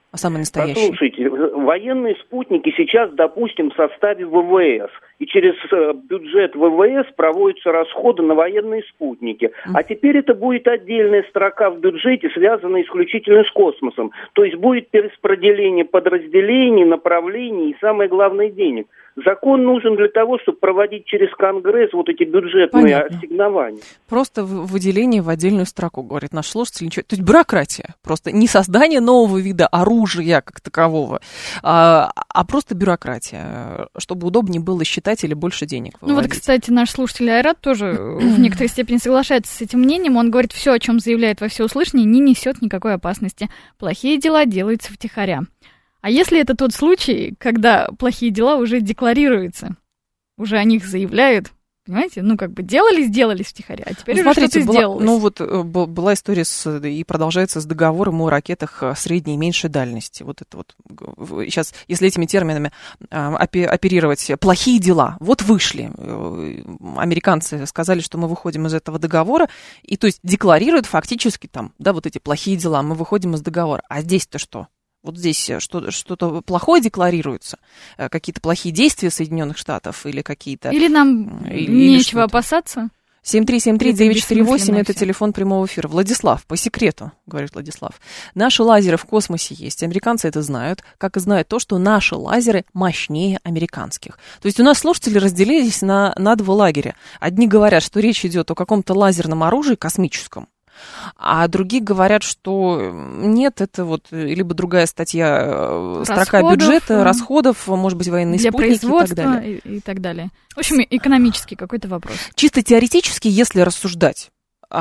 А самый настоящий? Послушайте, военные спутники сейчас, допустим, в составе ВВС. И через бюджет ВВС проводятся расходы на военные спутники. А теперь это будет отдельная строка в бюджете, связанная исключительно с космосом. То есть будет перераспределение подразделений, направлений и, самое главное, денег. Закон нужен для того, чтобы проводить через Конгресс вот эти бюджетные ассигнования. Просто выделение в отдельную строку, говорит наш слушатель. Ничего. То есть бюрократия. Просто не создание нового вида оружия как такового, а просто бюрократия, чтобы удобнее было считать или больше денег выводить. Ну вот, кстати, наш слушатель Айрат тоже в некоторой степени соглашается с этим мнением. Он говорит, все, о чем заявляет во всеуслышание, не несет никакой опасности. Плохие дела делаются втихаря. А если это тот случай, когда плохие дела уже декларируются, уже о них заявляют, понимаете, ну как бы сделались втихаря, а теперь уже что-то сделалось. Ну вот была история и продолжается с договором о ракетах средней и меньшей дальности. Вот это вот сейчас, если этими терминами оперировать, плохие дела, вот вышли. Американцы сказали, что мы выходим из этого договора, и то есть декларируют фактически там, да, вот эти плохие дела, мы выходим из договора. А здесь-то что? Вот здесь что-то плохое декларируется, какие-то плохие действия Соединенных Штатов или какие-то... Или нам нечего опасаться? 7373948 это телефон прямого эфира. Владислав, по секрету, говорит Владислав, наши лазеры в космосе есть, американцы это знают, как и знают то, что наши лазеры мощнее американских. То есть у нас слушатели разделились на два лагеря. Одни говорят, что речь идет о каком-то лазерном оружии космическом, а другие говорят, что нет, это вот либо другая статья, строка бюджета, расходов, может быть, военные спутники и так далее. И так далее. В общем, экономический какой-то вопрос. Чисто теоретически, если рассуждать,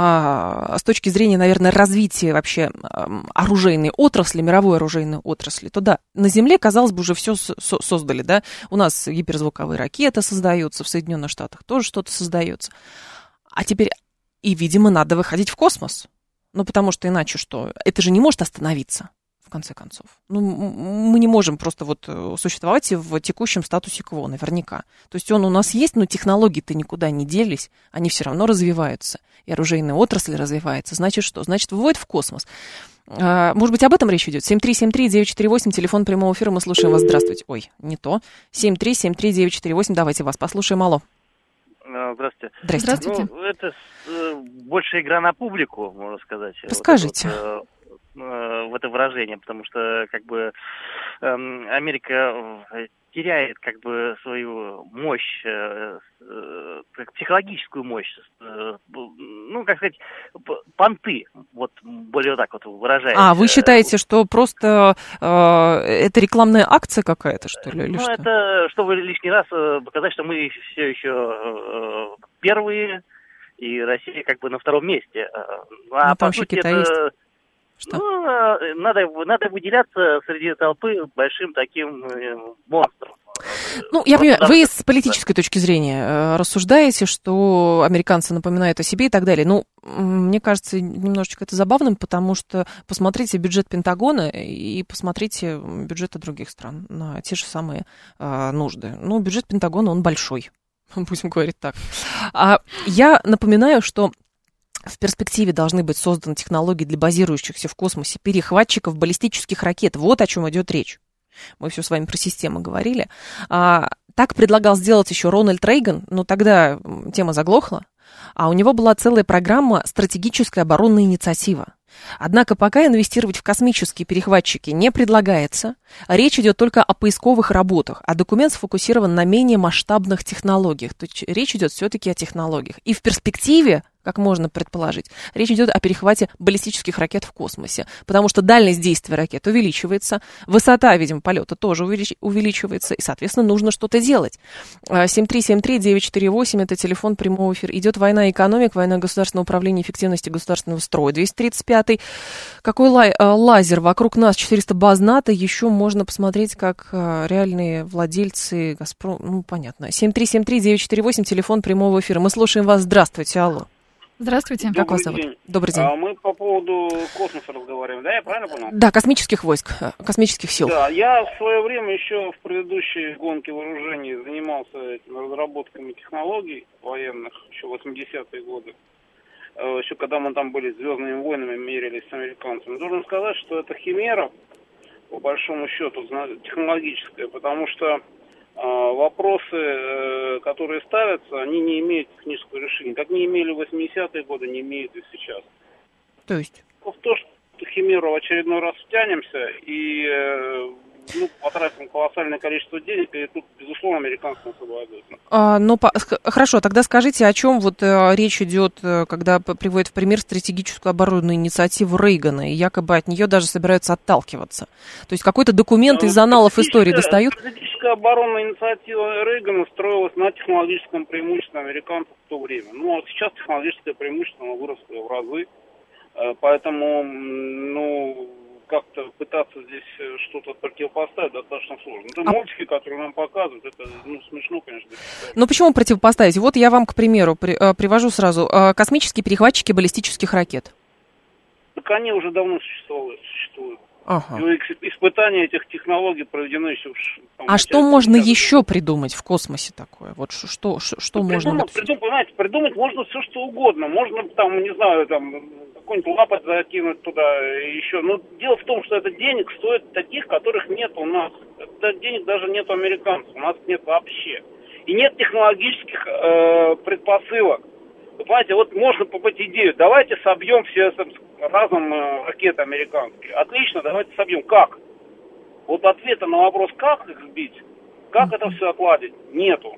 с точки зрения, наверное, развития вообще оружейной отрасли, мировой оружейной отрасли, то да, на Земле, казалось бы, уже все создали, да, у нас гиперзвуковые ракеты создаются, в Соединенных Штатах тоже что-то создается, а теперь... И, видимо, надо выходить в космос. Ну, потому что иначе что? Это же не может остановиться, в конце концов. Ну, мы не можем просто вот существовать в текущем статусе КВО, наверняка. То есть он у нас есть, но технологии-то никуда не делись, они все равно развиваются. И оружейная отрасль развивается. Значит что? Значит, выводят в космос. Может быть, об этом речь идет? 7373948, телефон прямого эфира, мы слушаем вас. Здравствуйте. Ой, не то. 7373948, давайте вас послушаем. Алло. Здравствуйте. Здравствуйте. Ну, это больше игра на публику, можно сказать. Расскажите. В это выражение, потому что как бы Америка теряет как бы свою мощь, психологическую мощь, ну, как сказать, понты, вот более так вот выражаясь. А, вы считаете, что просто это рекламная акция какая-то, что ли? Или ну, что? Это чтобы лишний раз показать, что мы все еще первые, и Россия как бы на втором месте. А по сути это... Что? Ну, надо выделяться среди толпы большим таким монстром. Ну, я понимаю, вы с политической точки зрения рассуждаете, что американцы напоминают о себе и так далее. Ну, мне кажется, немножечко это забавным, потому что посмотрите бюджет Пентагона и посмотрите бюджеты других стран на те же самые нужды. Ну, бюджет Пентагона, он большой, будем говорить так. Я напоминаю, что в перспективе должны быть созданы технологии для базирующихся в космосе перехватчиков баллистических ракет. Вот о чем идет речь. Мы все с вами про систему говорили. Так предлагал сделать еще Рональд Рейган, но тогда тема заглохла. А у него была целая программа «Стратегическая оборонная инициатива». Однако пока инвестировать в космические перехватчики не предлагается. Речь идет только о поисковых работах, а документ сфокусирован на менее масштабных технологиях. То есть речь идет все-таки о технологиях. И в перспективе, как можно предположить, речь идет о перехвате баллистических ракет в космосе, потому что дальность действия ракет увеличивается, высота, видимо, полета тоже увеличивается, и, соответственно, нужно что-то делать. 7373948, это телефон прямого эфира. Идет война экономик, война государственного управления, эффективности государственного строя. 235-й. Какой лазер? Вокруг нас 400 баз НАТО. Еще можно посмотреть, как реальные владельцы «Газпром». Ну, понятно. 7373948, телефон прямого эфира. Мы слушаем вас. Здравствуйте. Алло. Здравствуйте. Как вас зовут? День. Добрый день. Мы по поводу космоса разговариваем, да? Я правильно понял? Да, космических войск, космических сил. Да, я в свое время еще в предыдущей гонке вооружений занимался этими разработками технологий военных, еще в 80-е годы. Еще когда мы там были звездными войнами, мерились с американцами. Должен сказать, что это химера, по большому счету, технологическое, потому что вопросы, которые ставятся, они не имеют технического решения. Как не имели в 80-е годы, не имеют и сейчас. То есть? В то, что химеру в очередной раз втянемся и потратим колоссальное количество денег, и тут, безусловно, американцы нас обойдут. Хорошо, тогда скажите, о чем вот речь идет, когда приводят в пример стратегическую оборонную инициативу Рейгана, и якобы от нее даже собираются отталкиваться. То есть какой-то документ из аналов истории достают? Стратегическая оборонная инициатива Рейгана строилась на технологическом преимуществе американцев в то время. А сейчас технологическое преимущество выросло в разы, поэтому, как-то пытаться здесь что-то противопоставить достаточно сложно. Это мультики, которые нам показывают, это смешно, конечно. Почему противопоставить? Вот я вам, к примеру, привожу сразу космические перехватчики баллистических ракет. Так они уже давно существуют. Ага. Испытания этих технологий проведены еще... что можно еще придумать в космосе такое? Вот что можно... Придумать можно все, что угодно. Можно, какой-нибудь лапоть закинуть туда еще. Но дело в том, что это денег стоит таких, которых нет у нас. Это денег даже нет у американцев. У нас нет вообще. И нет технологических предпосылок. Вы понимаете, вот можно попытать идею. Давайте собьем все разом ракеты американские. Отлично, давайте собьем. Как? Вот ответа на вопрос, как их сбить, как это все отладить, нету.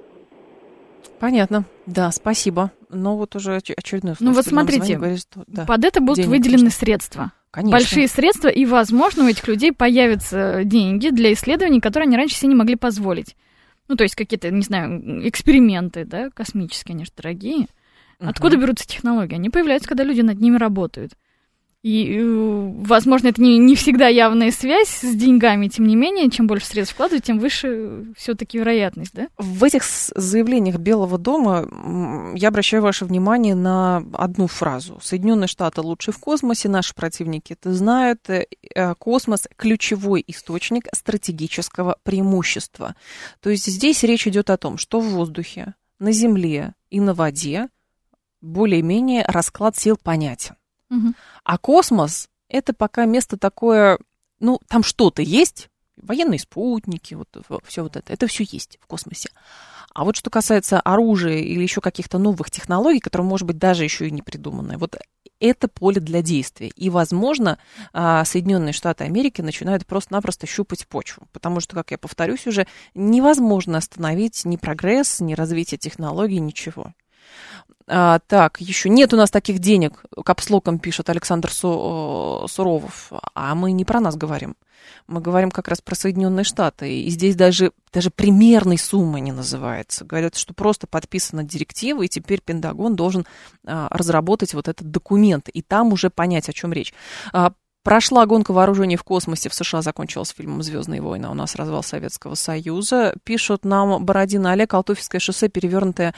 Понятно. Да, спасибо. Но вот уже очередной случай. Вот смотрите, говорит, под это будут выделены средства. Конечно. Большие средства, и, возможно, у этих людей появятся деньги для исследований, которые они раньше себе не могли позволить. То есть какие-то, не знаю, эксперименты, да, космические, они же дорогие. Откуда берутся технологии? Они появляются, когда люди над ними работают. И, возможно, это не всегда явная связь с деньгами, тем не менее, чем больше средств вкладывать, тем выше все-таки вероятность, да? В этих заявлениях Белого дома я обращаю ваше внимание на одну фразу. Соединенные Штаты лучшие в космосе, наши противники это знают. Космос – ключевой источник стратегического преимущества. То есть здесь речь идет о том, что в воздухе, на земле и на воде более-менее расклад сил понятен. А космос – это пока место такое, там что-то есть, военные спутники, все это все есть в космосе. А вот что касается оружия или еще каких-то новых технологий, которые, может быть, даже еще и не придуманы, вот это поле для действия. И, возможно, Соединенные Штаты Америки начинают просто-напросто щупать почву, потому что, как я повторюсь уже, невозможно остановить ни прогресс, ни развитие технологий, ничего. Так, еще нет у нас таких денег, капслоком пишет Александр Суровов, а мы не про нас говорим. Мы говорим как раз про Соединенные Штаты, и здесь даже примерной суммы не называется. Говорят, что просто подписана директива, и теперь Пентагон должен разработать вот этот документ, и там уже понять, о чем речь. Прошла гонка вооружений в космосе, в США закончилась фильмом «Звездные войны», у нас развал Советского Союза. Пишут нам Бородин Олег, Алтуфьевское шоссе, перевернутая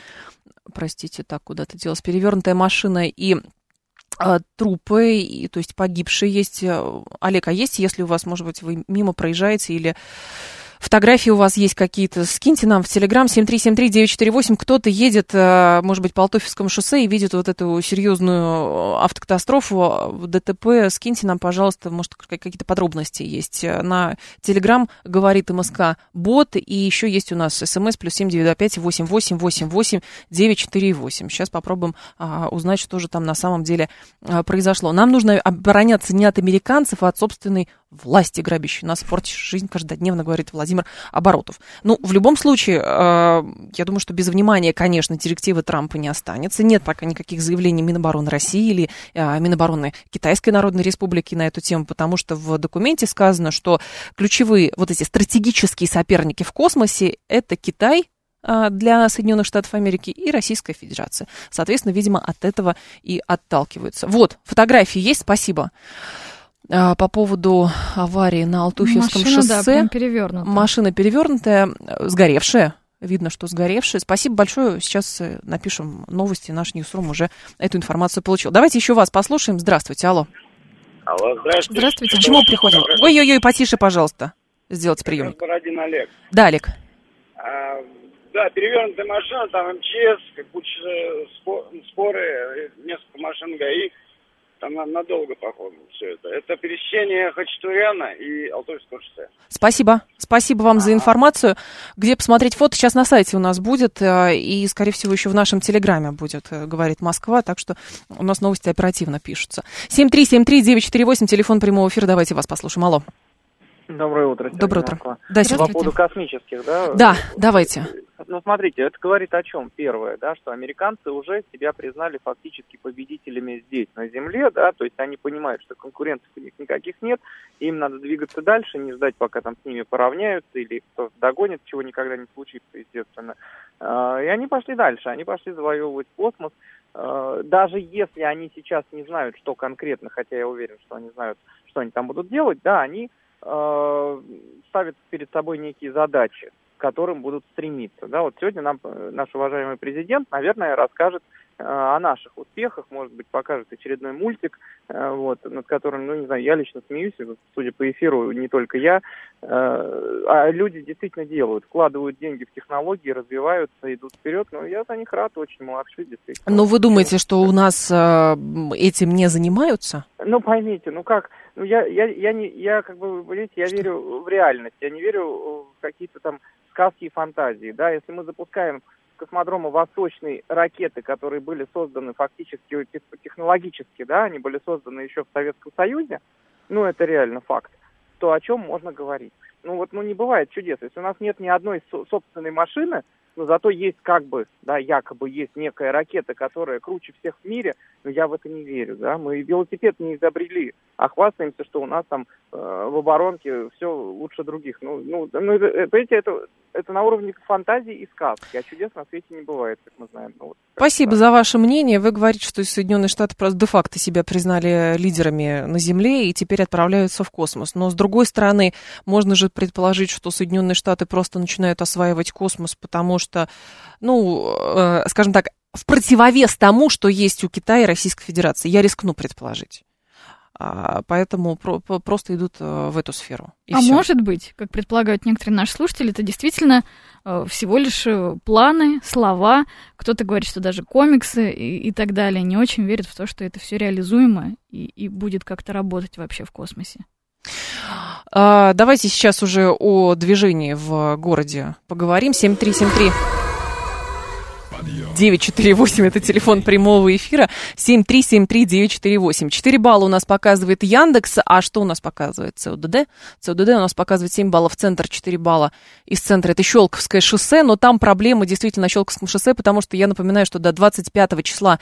машина и трупы, то есть погибшие есть. Олег, а есть, если у вас, может быть, вы мимо проезжаете или фотографии у вас есть какие-то, скиньте нам в Телеграм 7373948. Кто-то едет, может быть, по Алтуфьевскому шоссе и видит вот эту серьезную автокатастрофу, ДТП. Скиньте нам, пожалуйста, может, какие-то подробности есть. На Телеграм говорит МСК бот, и еще есть у нас СМС +7 925 8888 948. Сейчас попробуем узнать, что же там на самом деле произошло. Нам нужно обороняться не от американцев, а от собственной власти грабящей. Нас портит жизнь каждодневно, говорит Владимир Оборотов. В любом случае, я думаю, что без внимания, конечно, директивы Трампа не останется. Нет пока никаких заявлений Минобороны России или Минобороны Китайской Народной Республики на эту тему, потому что в документе сказано, что ключевые вот эти стратегические соперники в космосе – это Китай для Соединенных Штатов Америки и Российская Федерация. Соответственно, видимо, от этого и отталкиваются. Вот, фотографии есть, спасибо. По поводу аварии на Алтуфьевском шоссе. Да, прям перевернутая. Машина перевернутая, сгоревшая. Видно, что сгоревшая. Спасибо большое. Сейчас напишем новости. Наш Ньюсрум уже эту информацию получил. Давайте еще вас послушаем. Здравствуйте, алло. Алло, здравствуйте. Здравствуйте. К чему приходим? Ой-ой-ой, потише, пожалуйста. Сделайте приемник. Бородин Олег. Да, Олег. Да, перевернутая машина, там МЧС, куча споры, несколько машин ГАИ. Там надолго, походу, все это. Это пересечение Хачатуряна и Алтайского шоссе. Спасибо. Спасибо вам за информацию. Где посмотреть фото, сейчас на сайте у нас будет, и, скорее всего, еще в нашем телеграме будет, говорит Москва, так что у нас новости оперативно пишутся. 7373948, телефон прямого эфира, давайте вас послушаем. Алло. Доброе утро. Доброе утро. Да, по поводу космических, да? Да, давайте. Ну, смотрите, это говорит о чем? Первое, да, что американцы уже себя признали фактически победителями здесь, на Земле, да, то есть они понимают, что конкурентов у них никаких нет, им надо двигаться дальше, не ждать, пока там с ними поравняются или кто догонит, чего никогда не случится, естественно. И они пошли дальше, они пошли завоевывать космос. Даже если они сейчас не знают, что конкретно, хотя я уверен, что они знают, что они там будут делать, да, они ставят перед собой некие задачи, к которым будут стремиться. Да, вот сегодня нам наш уважаемый президент, наверное, расскажет о наших успехах, может быть, покажет очередной мультик, вот, над которым, ну, не знаю, я лично смеюсь, судя по эфиру, не только я, а люди действительно делают, вкладывают деньги в технологии, развиваются, идут вперед, но я за них рад, очень молодцы, действительно. Но вы думаете, что у нас этим не занимаются? Ну, поймите, ну как, ну я как бы, понимаете, я верю в реальность, я не верю в какие-то там сказки и фантазии, да, если мы запускаем с космодрома Восточной ракеты, которые были созданы фактически технологически, да, они были созданы еще в Советском Союзе, ну, это реально факт, то о чем можно говорить? Ну, вот, ну, не бывает чудес, если у нас нет ни одной собственной машины, но зато есть как бы, да, якобы есть некая ракета, которая круче всех в мире, но я в это не верю, да, мы велосипед не изобрели, а хвастаемся, что у нас там в оборонке все лучше других. Понимаете, это на уровне фантазии и сказки, а чудес на свете не бывает, как мы знаем. Ну, вот, спасибо за ваше мнение. Вы говорите, что Соединенные Штаты просто де-факто себя признали лидерами на Земле и теперь отправляются в космос. Но, с другой стороны, можно же предположить, что Соединенные Штаты просто начинают осваивать космос, потому что, ну, скажем так, в противовес тому, что есть у Китая и Российской Федерации. Я рискну предположить. Поэтому просто идут в эту сферу. А всё. Может быть, как предполагают некоторые наши слушатели, это действительно всего лишь планы, слова. Кто-то говорит, что даже комиксы и так далее. Не очень верят в то, что это все реализуемо и будет как-то работать вообще в космосе. Давайте сейчас уже о движении в городе поговорим. 7373-948, это телефон прямого эфира, 7373948. 4 балла у нас показывает Яндекс, а что у нас показывает ЦОДД? ЦОДД у нас показывает 7 баллов, центр 4 балла из центра, это Щелковское шоссе, но там проблемы действительно на Щелковском шоссе, потому что я напоминаю, что до 25 числа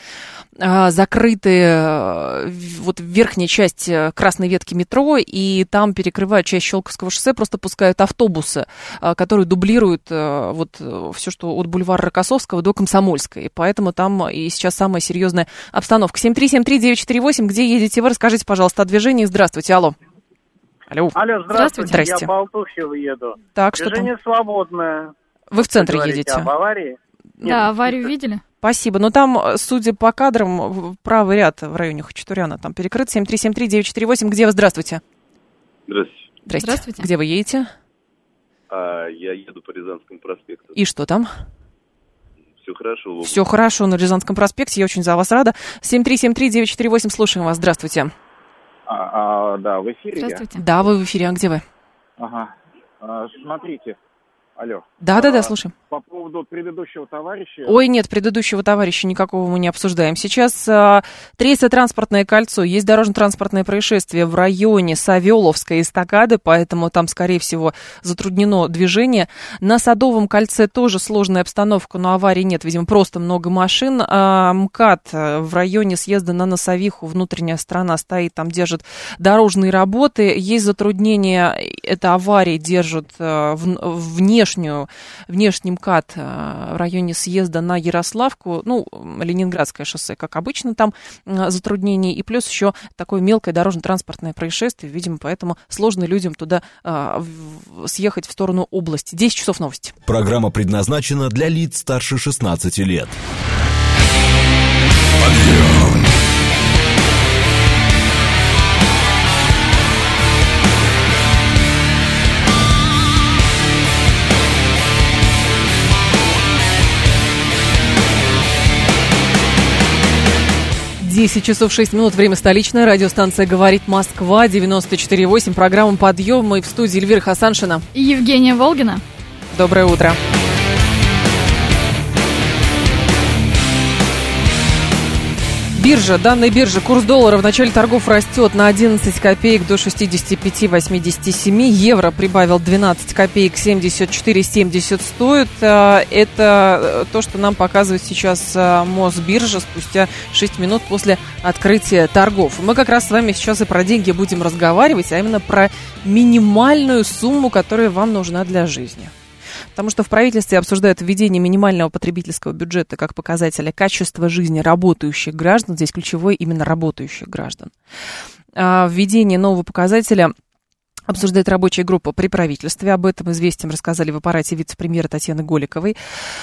закрыты вот верхняя часть красной ветки метро, и там перекрывают часть Щелковского шоссе, просто пускают автобусы, которые дублируют вот все, что от бульвара Рокоссовского до Комсомольской. И поэтому там и сейчас самая серьезная обстановка. 7373948, где едете вы? Расскажите, пожалуйста, о движении. Здравствуйте, алло. Алло, здравствуйте. Здрасте. Я Болтухов еду. Так, что движение там? свободное. Вы в центре едете? Об аварии? Да, аварию видели? Спасибо. Но там, судя по кадрам, правый ряд в районе Хачатуряна там перекрыт. 7373948. Где вы? Здравствуйте. Здравствуйте. Где вы едете? Я еду по Рязанскому проспекту. И что там? Все хорошо. Все хорошо на Рязанском проспекте. Я очень за вас рада. 7373948. Слушаем вас. Здравствуйте. Да, в эфире. Здравствуйте. Да, вы в эфире. А где вы? Ага. Смотрите. Алло. Да, слушаем. По поводу предыдущего товарища... Ой, нет, предыдущего товарища никакого мы не обсуждаем. Сейчас третье транспортное кольцо. Есть дорожно-транспортное происшествие в районе Савеловской эстакады, поэтому там, скорее всего, затруднено движение. На Садовом кольце тоже сложная обстановка, но аварий нет, видимо, просто много машин. МКАД в районе съезда на Носовиху, внутренняя сторона стоит, там держит дорожные работы. Есть затруднения, это аварии держат внешний МКАД в районе съезда на Ярославку, ну, Ленинградское шоссе, как обычно, там затруднения, и плюс еще такое мелкое дорожно-транспортное происшествие, видимо, поэтому сложно людям туда съехать в сторону области. 10 часов новости. Программа предназначена для лиц старше 16 лет. 10 часов 6 минут, время столичное, радиостанция «Говорит Москва», 94,8, программа «Подъем». Мы в студии Эльвира Хасаншина и Евгения Волгина. Доброе утро. Биржа, данные биржи. Курс доллара в начале торгов растет на 11 копеек до 65,87. Евро прибавил 12 копеек, 74,70 стоит. Это то, что нам показывает сейчас Мосбиржа спустя 6 минут после открытия торгов. Мы как раз с вами сейчас и про деньги будем разговаривать, а именно про минимальную сумму, которая вам нужна для жизни. Потому что в правительстве обсуждают введение минимального потребительского бюджета как показателя качества жизни работающих граждан. Здесь ключевой именно работающих граждан. Введение нового показателя обсуждает рабочая группа при правительстве. Об этом «Известиям» рассказали в аппарате вице-премьера Татьяны Голиковой.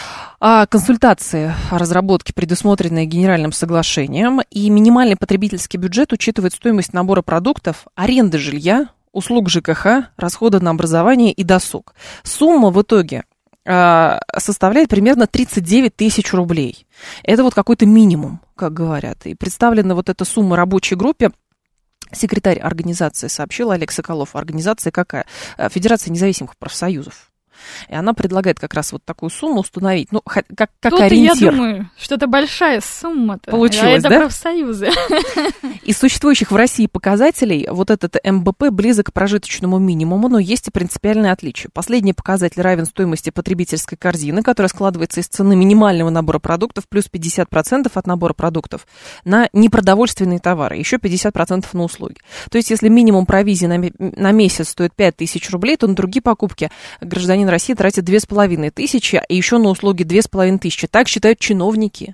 Консультации о разработке, предусмотренные Генеральным соглашением. И минимальный потребительский бюджет учитывает стоимость набора продуктов, аренды жилья, услуг ЖКХ, расходы на образование и досуг. Сумма в итоге составляет примерно 39 тысяч рублей. Это вот какой-то минимум, как говорят. И представлена вот эта сумма рабочей группе. Секретарь организации сообщил, Олег Соколов. Организация какая? Федерация независимых профсоюзов. И она предлагает как раз вот такую сумму установить, ну, как тут ориентир. Я думаю, что это большая сумма-то. Получилось, это да? Профсоюзы. Из существующих в России показателей вот этот МБП близок к прожиточному минимуму, но есть и принципиальные отличия. Последний показатель равен стоимости потребительской корзины, которая складывается из цены минимального набора продуктов плюс 50% от набора продуктов на непродовольственные товары, еще 50% на услуги. То есть, если минимум провизии на месяц стоит 5 тысяч рублей, то на другие покупки гражданин России тратит 2500, и еще на услуги 2500. Так считают чиновники.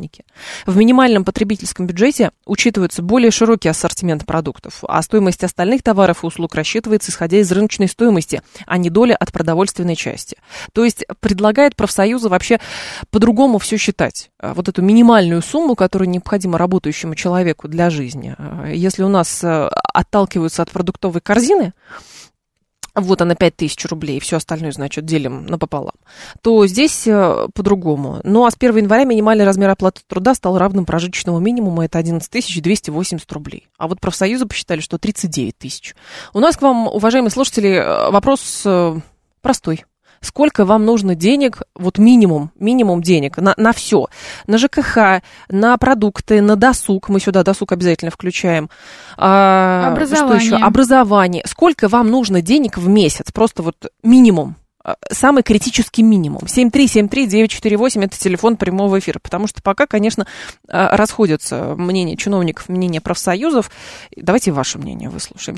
В минимальном потребительском бюджете учитывается более широкий ассортимент продуктов, а стоимость остальных товаров и услуг рассчитывается исходя из рыночной стоимости, а не доля от продовольственной части. То есть предлагает профсоюзы вообще по-другому все считать. Вот эту минимальную сумму, которая необходима работающему человеку для жизни. Если у нас отталкиваются от продуктовой корзины, вот она 5000 рублей, все остальное, значит, делим напополам, то здесь по-другому. Ну, а с 1 января минимальный размер оплаты труда стал равным прожиточному минимуму, это 11 280 рублей. А вот профсоюзы посчитали, что 39 тысяч. У нас к вам, уважаемые слушатели, вопрос простой. Сколько вам нужно денег, вот минимум денег на все, на ЖКХ, на продукты, на досуг, мы сюда досуг обязательно включаем. Образование. Что еще? Образование. Сколько вам нужно денег в месяц, просто вот минимум. Самый критический минимум. 7373948 это телефон прямого эфира, потому что пока, конечно, расходятся мнения чиновников, мнения профсоюзов. Давайте ваше мнение выслушаем.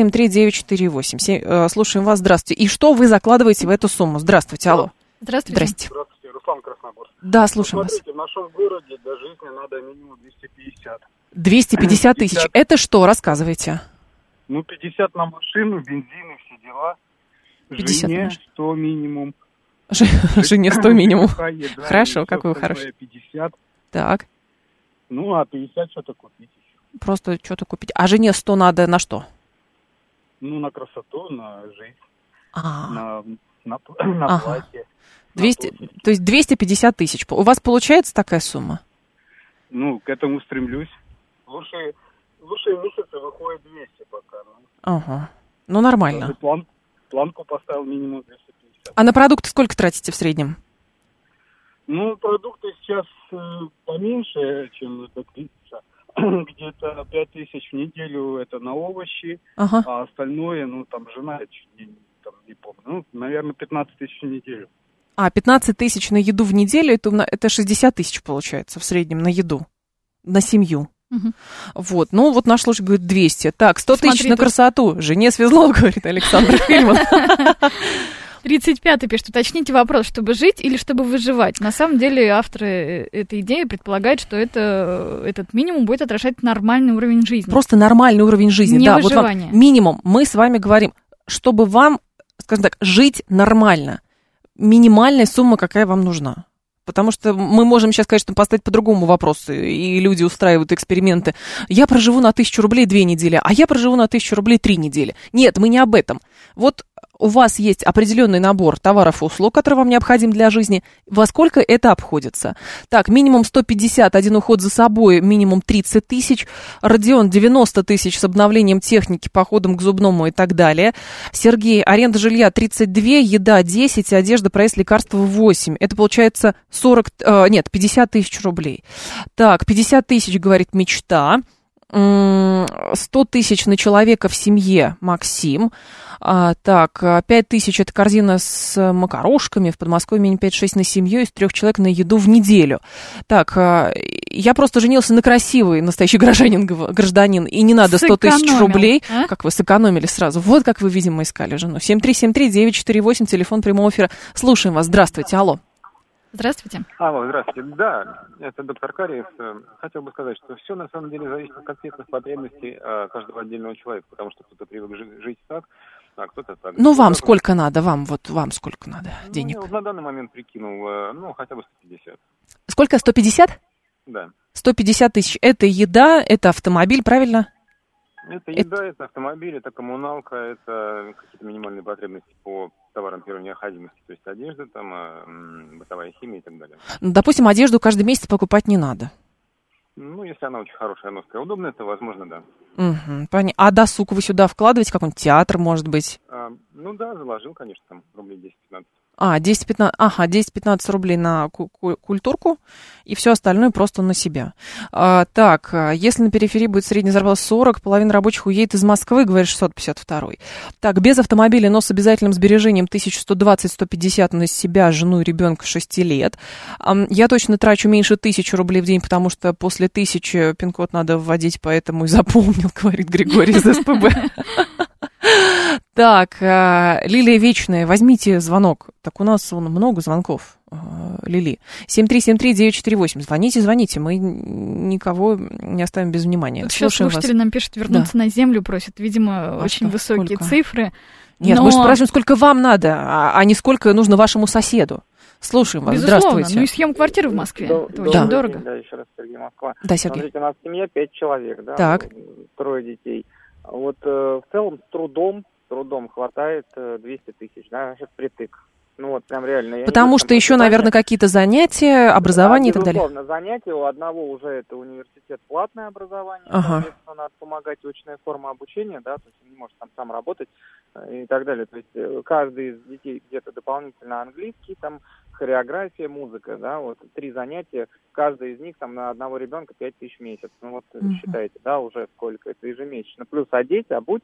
7373948. Слушаем вас. Здравствуйте. И что вы закладываете в эту сумму? Здравствуйте. Алло. Здравствуйте. Здравствуйте, Руслан Красногорск. Да, слушаем Смотрите, в нашем городе для жизни надо минимум 250. 250 тысяч. Это что? Рассказывайте. 50 на машину, бензин и все дела. 50 Жене 100 минимум. Жене 100 минимум. Да, хорошо, какой вы хороший. 50. Так. А 50 что-то купить еще. Просто что-то купить. А жене 100 надо на что? На красоту, на жизнь. На платье. 200, то есть 250 тысяч. У вас получается такая сумма? К этому стремлюсь. Лучшие месяцы выходит 200 пока. Ага. Нормально. Планку поставил минимум 250. А на продукты сколько тратите в среднем? Продукты сейчас поменьше, чем это кризиса. Где-то 5000 в неделю это на овощи, а остальное, там жена, не помню, наверное, 15 тысяч в неделю. 15 тысяч на еду в неделю, это 60 тысяч получается в среднем на еду, на семью. Вот, наш случай говорит 200. Так, 100 тысяч на красоту. Жене свезло, говорит Александр Фильман. 35-й пишет, уточните вопрос, чтобы жить или чтобы выживать. На самом деле авторы этой идеи предполагают, что этот минимум будет отражать нормальный уровень жизни. Просто нормальный уровень жизни, не да. выживание. Вот вам минимум. Мы с вами говорим, чтобы вам, скажем так, жить нормально. Минимальная сумма, какая вам нужна. Потому что мы можем сейчас, конечно, поставить по-другому вопросы, и люди устраивают эксперименты. Я проживу на 1000 рублей 2 недели, а я проживу на 1000 рублей 3 недели. Нет, мы не об этом. Вот у вас есть определенный набор товаров и услуг, который вам необходим для жизни, во сколько это обходится? Так, минимум 150, один уход за собой, минимум 30 тысяч, Родион 90 тысяч с обновлением техники, походом к зубному и так далее. Сергей, аренда жилья 32, еда 10, одежда, проезд, лекарства 8. Это получается 50 тысяч рублей. Так, 50 тысяч, говорит, мечта. 100 тысяч на человека в семье, Максим. Так, 5 тысяч это корзина с макарошками, в Подмосковье минимум 5-6 на семью, из 3 человек на еду в неделю. Так, я просто женился на красивый настоящий гражданин, и не надо 100 тысяч рублей. А? Как вы сэкономили сразу. Вот как вы, видимо, искали жену. 7373948, телефон прямого эфира. Слушаем вас. Здравствуйте, алло. Здравствуйте. Алло, здравствуйте. Да, это доктор Кариев. Хотел бы сказать, что все на самом деле зависит от конкретных потребностей каждого отдельного человека, потому что кто-то привык жить так, а кто-то так. Ну, вам сколько надо? Вам сколько надо денег? Я на данный момент прикинул, хотя бы 150. Сколько? 150? Да. 150 тысяч. Это еда, это автомобиль, правильно? Это еда, это автомобиль, это коммуналка, это какие-то минимальные потребности по товарам первой необходимости, то есть одежда, там, бытовая химия и так далее. Допустим, одежду каждый месяц покупать не надо. Ну, если она очень хорошая, ноская, удобная, то, возможно, да. Понятно. А досуг вы сюда вкладываете? Какой-нибудь театр, может быть? Ну да, заложил, конечно, там рублей 10-15. 10-15 рублей на культурку, и все остальное просто на себя. Так, если на периферии будет средняя зарплата 40, половина рабочих уедет из Москвы, говорит 652. Так, без автомобиля, но с обязательным сбережением 1120-150 на себя, жену и ребенка 6 лет. Я точно трачу меньше 1000 рублей в день, потому что после 1000 пин-код надо вводить, поэтому и запомнил, говорит Григорий из СПБ. Так, Лилия Вечная, возьмите звонок. Так у нас много звонков, Лили. 7373948. Звоните, мы никого не оставим без внимания. Сейчас слушатели нам пишут, вернуться на землю, просят. Видимо, очень высокие цифры. Нет, мы же спрашиваем, сколько вам надо, а не сколько нужно вашему соседу. Слушаем вас. Безусловно. Здравствуйте. Ну и съем квартиры в Москве. Это очень дорого. Да, еще раз, Сергей, Москва. Да, Сергей. Смотрите, у нас в семье 5 человек, да? Так. 3 детей. Вот в целом с трудом хватает 200 тысяч, да, сейчас притык. Ну вот прям реально. Потому что еще, наверное, какие-то занятия, образование и так далее. Безусловно, занятия. У одного уже это университет, платное образование. Соответственно, надо помогать, очная форма обучения, да, то есть он не может там сам работать и так далее. То есть каждый из детей где-то дополнительно английский, там хореография, музыка, да, вот 3 занятия, каждый из них там на одного ребенка 5000 в месяц. Ну вот считайте, да, уже сколько это ежемесячно. Плюс одеть, обуть,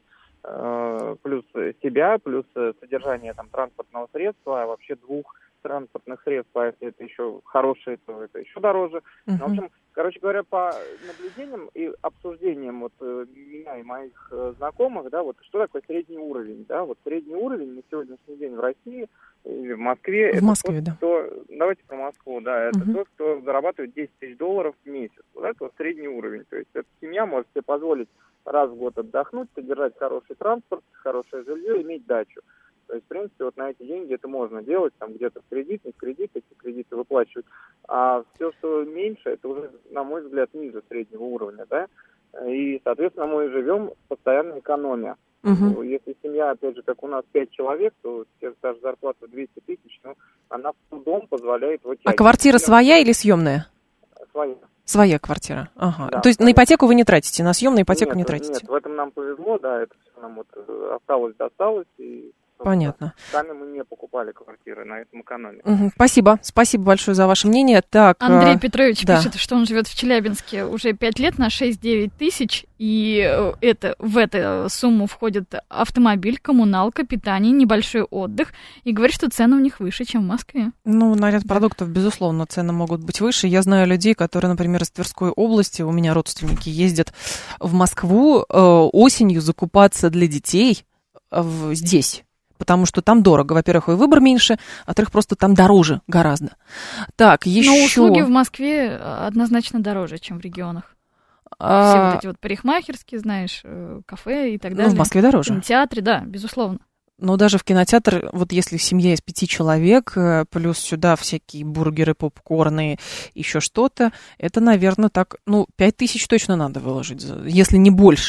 плюс себя, плюс содержание там транспортного средства, а вообще 2 транспортных средств, а если это еще хорошие, то это еще дороже. В общем, короче говоря, по наблюдениям и обсуждениям вот меня и моих знакомых, да, вот что такое средний уровень, да, вот средний уровень на сегодняшний день в России или в Москве, это Москве, тот, кто, давайте про Москву, да, это тот, кто зарабатывает 10 тысяч долларов в месяц, вот это вот средний уровень, то есть эта семья может себе позволить раз в год отдохнуть, содержать хороший транспорт, хорошее жилье, иметь дачу. То есть, в принципе, вот на эти деньги это можно делать, там где-то в кредит, не в кредит, эти кредиты выплачивать. А все, что меньше, это уже, на мой взгляд, ниже среднего уровня, да. И, соответственно, мы живем постоянно экономя. Если семья, опять же, как у нас 5 человек, то та же зарплата 200 тысяч, но она в трудом позволяет вытягивать. А квартира своя или съемная? Своя. Своя квартира. Ага. Да, то есть на ипотеку вы не тратите, на съемную ипотеку не тратите? Нет, в этом нам повезло, да, это все нам вот осталось, и понятно. Сами мы не покупали квартиры, на этом экономили. Спасибо большое за ваше мнение. Так, Андрей Петрович пишет, что он живет в Челябинске уже 5 лет на 6-9 тысяч, и в эту сумму входит автомобиль, коммуналка, питание, небольшой отдых, и говорит, что цены у них выше, чем в Москве. Ну, на ряд продуктов, безусловно, цены могут быть выше. Я знаю людей, которые, например, из Тверской области, у меня родственники ездят в Москву осенью закупаться для детей здесь. Потому что там дорого. Во-первых, и выбор меньше, а во-вторых, просто там дороже гораздо. Так, еще... Но услуги в Москве однозначно дороже, чем в регионах. Все вот эти вот парикмахерские, знаешь, кафе и так далее. Ну, в Москве дороже. В кинотеатре, да, безусловно. Но даже в кинотеатр, вот если семья из 5 человек, плюс сюда всякие бургеры, попкорны, еще что-то, это, наверное, так, 5000 точно надо выложить, если не больше.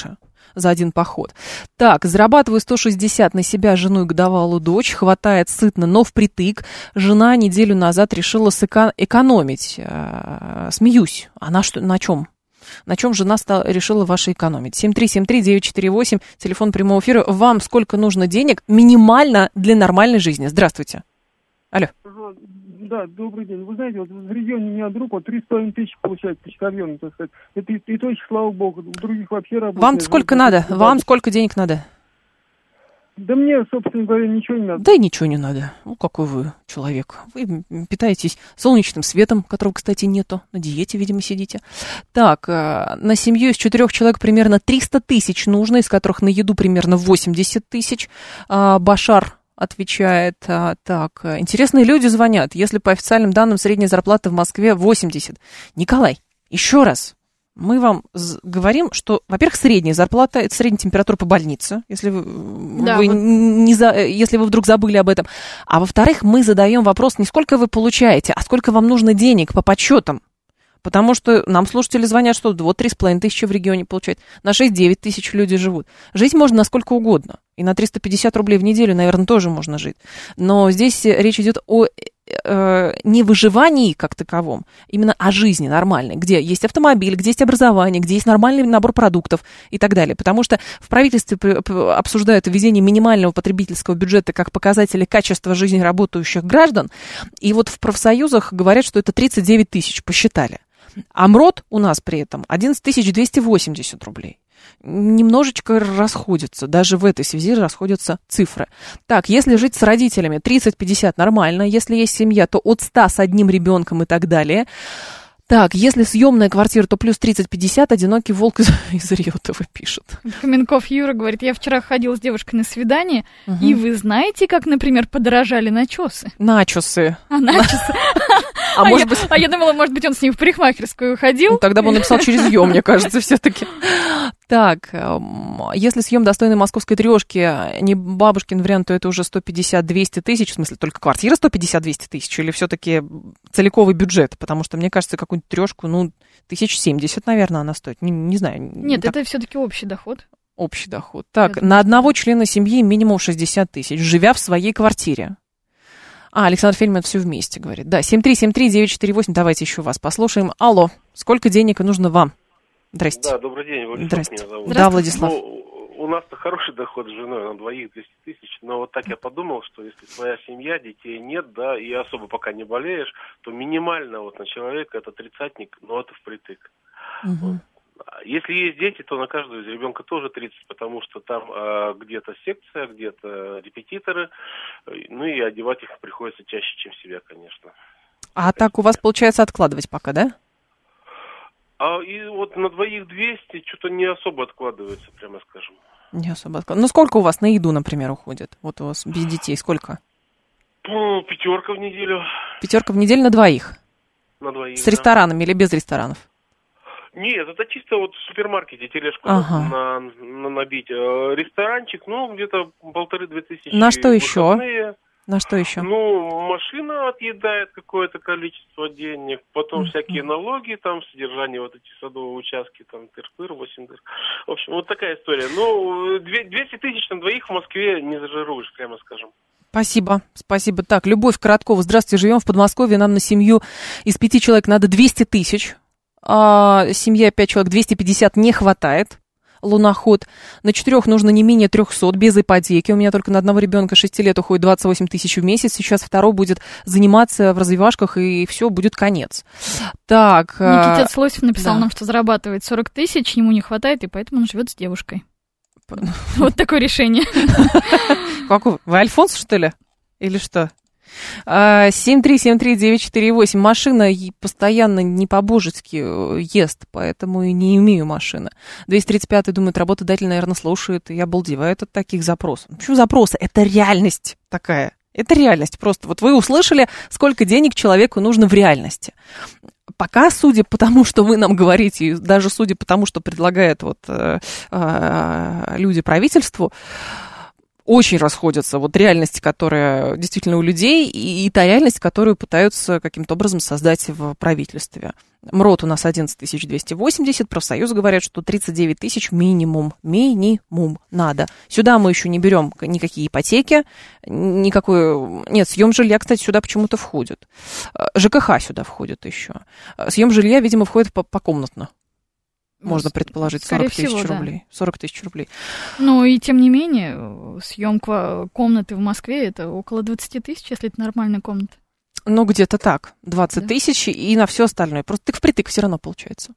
за один поход. Так, зарабатываю 160 на себя, жену и годовалую дочь, хватает сытно, но впритык. Жена неделю назад решила экономить. Смеюсь. А на чем? На чем жена решила ваша экономить? 7373948, телефон прямого эфира. Вам сколько нужно денег минимально для нормальной жизни? Здравствуйте. Алло. Ага, да, добрый день. Вы знаете, вот в регионе у меня друг, вот 3,5 тысячи получает почтальон, так сказать. Это и то еще, слава богу, у других вообще работает. Вам сколько надо? Вам сколько денег надо? Да мне, собственно говоря, ничего не надо. Да и ничего не надо. Ну, какой вы человек. Вы питаетесь солнечным светом, которого, кстати, нету. На диете, видимо, сидите. Так, на семью из 4 человек примерно 300 тысяч нужно, из которых на еду примерно 80 тысяч. Башар отвечает. Так, интересные люди звонят. Если по официальным данным средняя зарплата в Москве 80. Николай, еще раз. Мы вам говорим, что, во-первых, средняя зарплата – это средняя температура по больнице, если если вы вдруг забыли об этом. А во-вторых, мы задаем вопрос не сколько вы получаете, а сколько вам нужно денег по подсчетам. Потому что нам слушатели звонят, что вот 3,5 тысячи в регионе получают, на 6-9 тысяч люди живут. Жить можно на сколько угодно. И на 350 рублей в неделю, наверное, тоже можно жить. Но здесь речь идет о не выживании как таковом, именно о жизни нормальной, где есть автомобиль, где есть образование, где есть нормальный набор продуктов и так далее. Потому что в правительстве обсуждают введение минимального потребительского бюджета как показателя качества жизни работающих граждан. И вот в профсоюзах говорят, что это 39 тысяч, посчитали. А МРОТ у нас при этом 11 280 рублей. Немножечко расходятся, даже в этой связи расходятся цифры. Так, если жить с родителями, 30-50 нормально, если есть семья, то от 100 с одним ребенком и так далее. Так, если съемная квартира, то плюс 30-50, одинокий волк из Риотова пишет. Каменков Юра говорит, я вчера ходила с девушкой на свидание, и вы знаете, как, например, подорожали начосы? Начосы. Начосы. Я думала, может быть, он с ним в парикмахерскую ходил. Тогда бы он написал через «ё», мне кажется, все-таки. Так, если съем достойной московской трешки, не бабушкин вариант, то это уже 150-200 тысяч, в смысле, только квартира 150-200 тысяч, или все-таки целиковый бюджет? Потому что, мне кажется, какую-нибудь трешку, 1070, наверное, она стоит. Не знаю. Нет, это все-таки общий доход. Общий доход. Так, на одного члена семьи минимум 60 тысяч, живя в своей квартире. Александр Фельдман все вместе говорит. Да, 7373948, давайте еще вас послушаем. Алло, сколько денег нужно вам? Здрасте. Да, добрый день, Владислав Здрасте. меня зовут. Да, Владислав. У нас-то хороший доход с женой, на двоих 200 тысяч, но вот так я подумал, что если своя семья, детей нет, да, и особо пока не болеешь, то минимально вот на человека это 30-ник, но это впритык. Угу. Если есть дети, то на каждого из ребенка тоже 30, потому что там где-то секция, где-то репетиторы, ну и одевать их приходится чаще, чем себя, конечно. А так у вас получается откладывать пока, да? И вот на двоих 200 что-то не особо откладывается, прямо скажем. Не особо откладывается. Ну сколько у вас на еду, например, уходит? Вот у вас без детей сколько? 5 в неделю. 5 в неделю на двоих? На двоих, с ресторанами или без ресторанов? Нет, это чисто вот в супермаркете тележку набить. Ресторанчик, где-то 1500-2000. На что еще? На что еще? Машина отъедает какое-то количество денег, потом всякие налоги, там, содержание вот эти садовые участки, там, тыр-пыр, 8 тыр. В общем, вот такая история. 200 тысяч на двоих в Москве не зажируешь, прямо скажем. Спасибо. Так, Любовь Короткова. Здравствуйте, живем в Подмосковье, нам на семью из 5 человек надо 200 тысяч. Семья 5 человек 250 не хватает. Луноход. На 4 нужно не менее 300, без ипотеки. У меня только на одного ребенка 6 лет уходит 28 тысяч в месяц. Сейчас второй будет заниматься в развивашках, и все, будет конец. Так. Никитец Лосев написал нам, что зарабатывает 40 тысяч, ему не хватает, и поэтому он живет с девушкой. Вот такое решение. Какой? Вы Альфонс, что ли? Или что? 7373948. Машина постоянно не по-божески ест, поэтому и не имею машины. 235-й думает, работодатель, наверное, слушает и обалдевает от таких запросов. Почему запросы? Это реальность такая. Это реальность просто. Вот вы услышали, сколько денег человеку нужно в реальности. Пока, судя по тому, что вы нам говорите, и даже судя по тому, что предлагают люди правительству, очень расходятся вот реальность, которая действительно у людей, и та реальность, которую пытаются каким-то образом создать в правительстве. МРОТ у нас 11 280, профсоюзы говорят, что 39 тысяч минимум надо. Сюда мы еще не берем никакие ипотеки, нет, съем жилья, кстати, сюда почему-то входит. ЖКХ сюда входит еще. Съем жилья, видимо, входит покомнатно. Можно предположить, 40 тысяч рублей. 40 тысяч рублей. Ну и тем не менее, съемка комнаты в Москве это около 20 тысяч, если это нормальная комната. Ну, где-то так. 20 тысяч и на все остальное. Просто тык впритык все равно получается.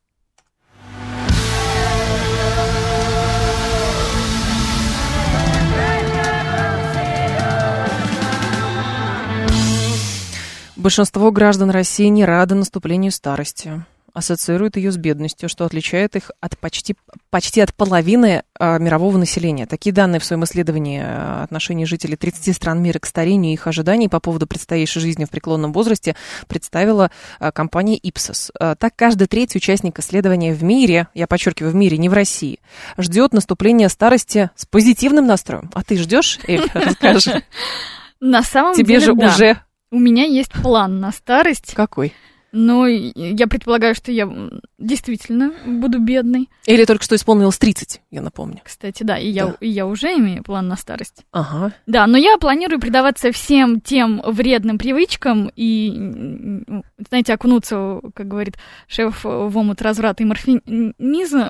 Большинство граждан России не рады наступлению старости. Ассоциируют ее с бедностью, что отличает их от почти от половины мирового населения. Такие данные в своем исследовании отношений жителей 30 стран мира к старению и их ожиданий по поводу предстоящей жизни в преклонном возрасте представила компания Ipsos. Так, каждый третий участник исследования в мире, я подчеркиваю, в мире, не в России, ждет наступления старости с позитивным настроем. А ты ждешь, Эль, расскажи? На самом деле, тебе же да. Уже... У меня есть план на старость. Какой? Но я предполагаю, что я действительно буду бедной. Или только что исполнилось 30, я напомню. Кстати, да, и я уже имею план на старость. Ага. Да, но я планирую предаваться всем тем вредным привычкам и, знаете, окунуться, как говорит шеф, в омут разврата и морфинизма.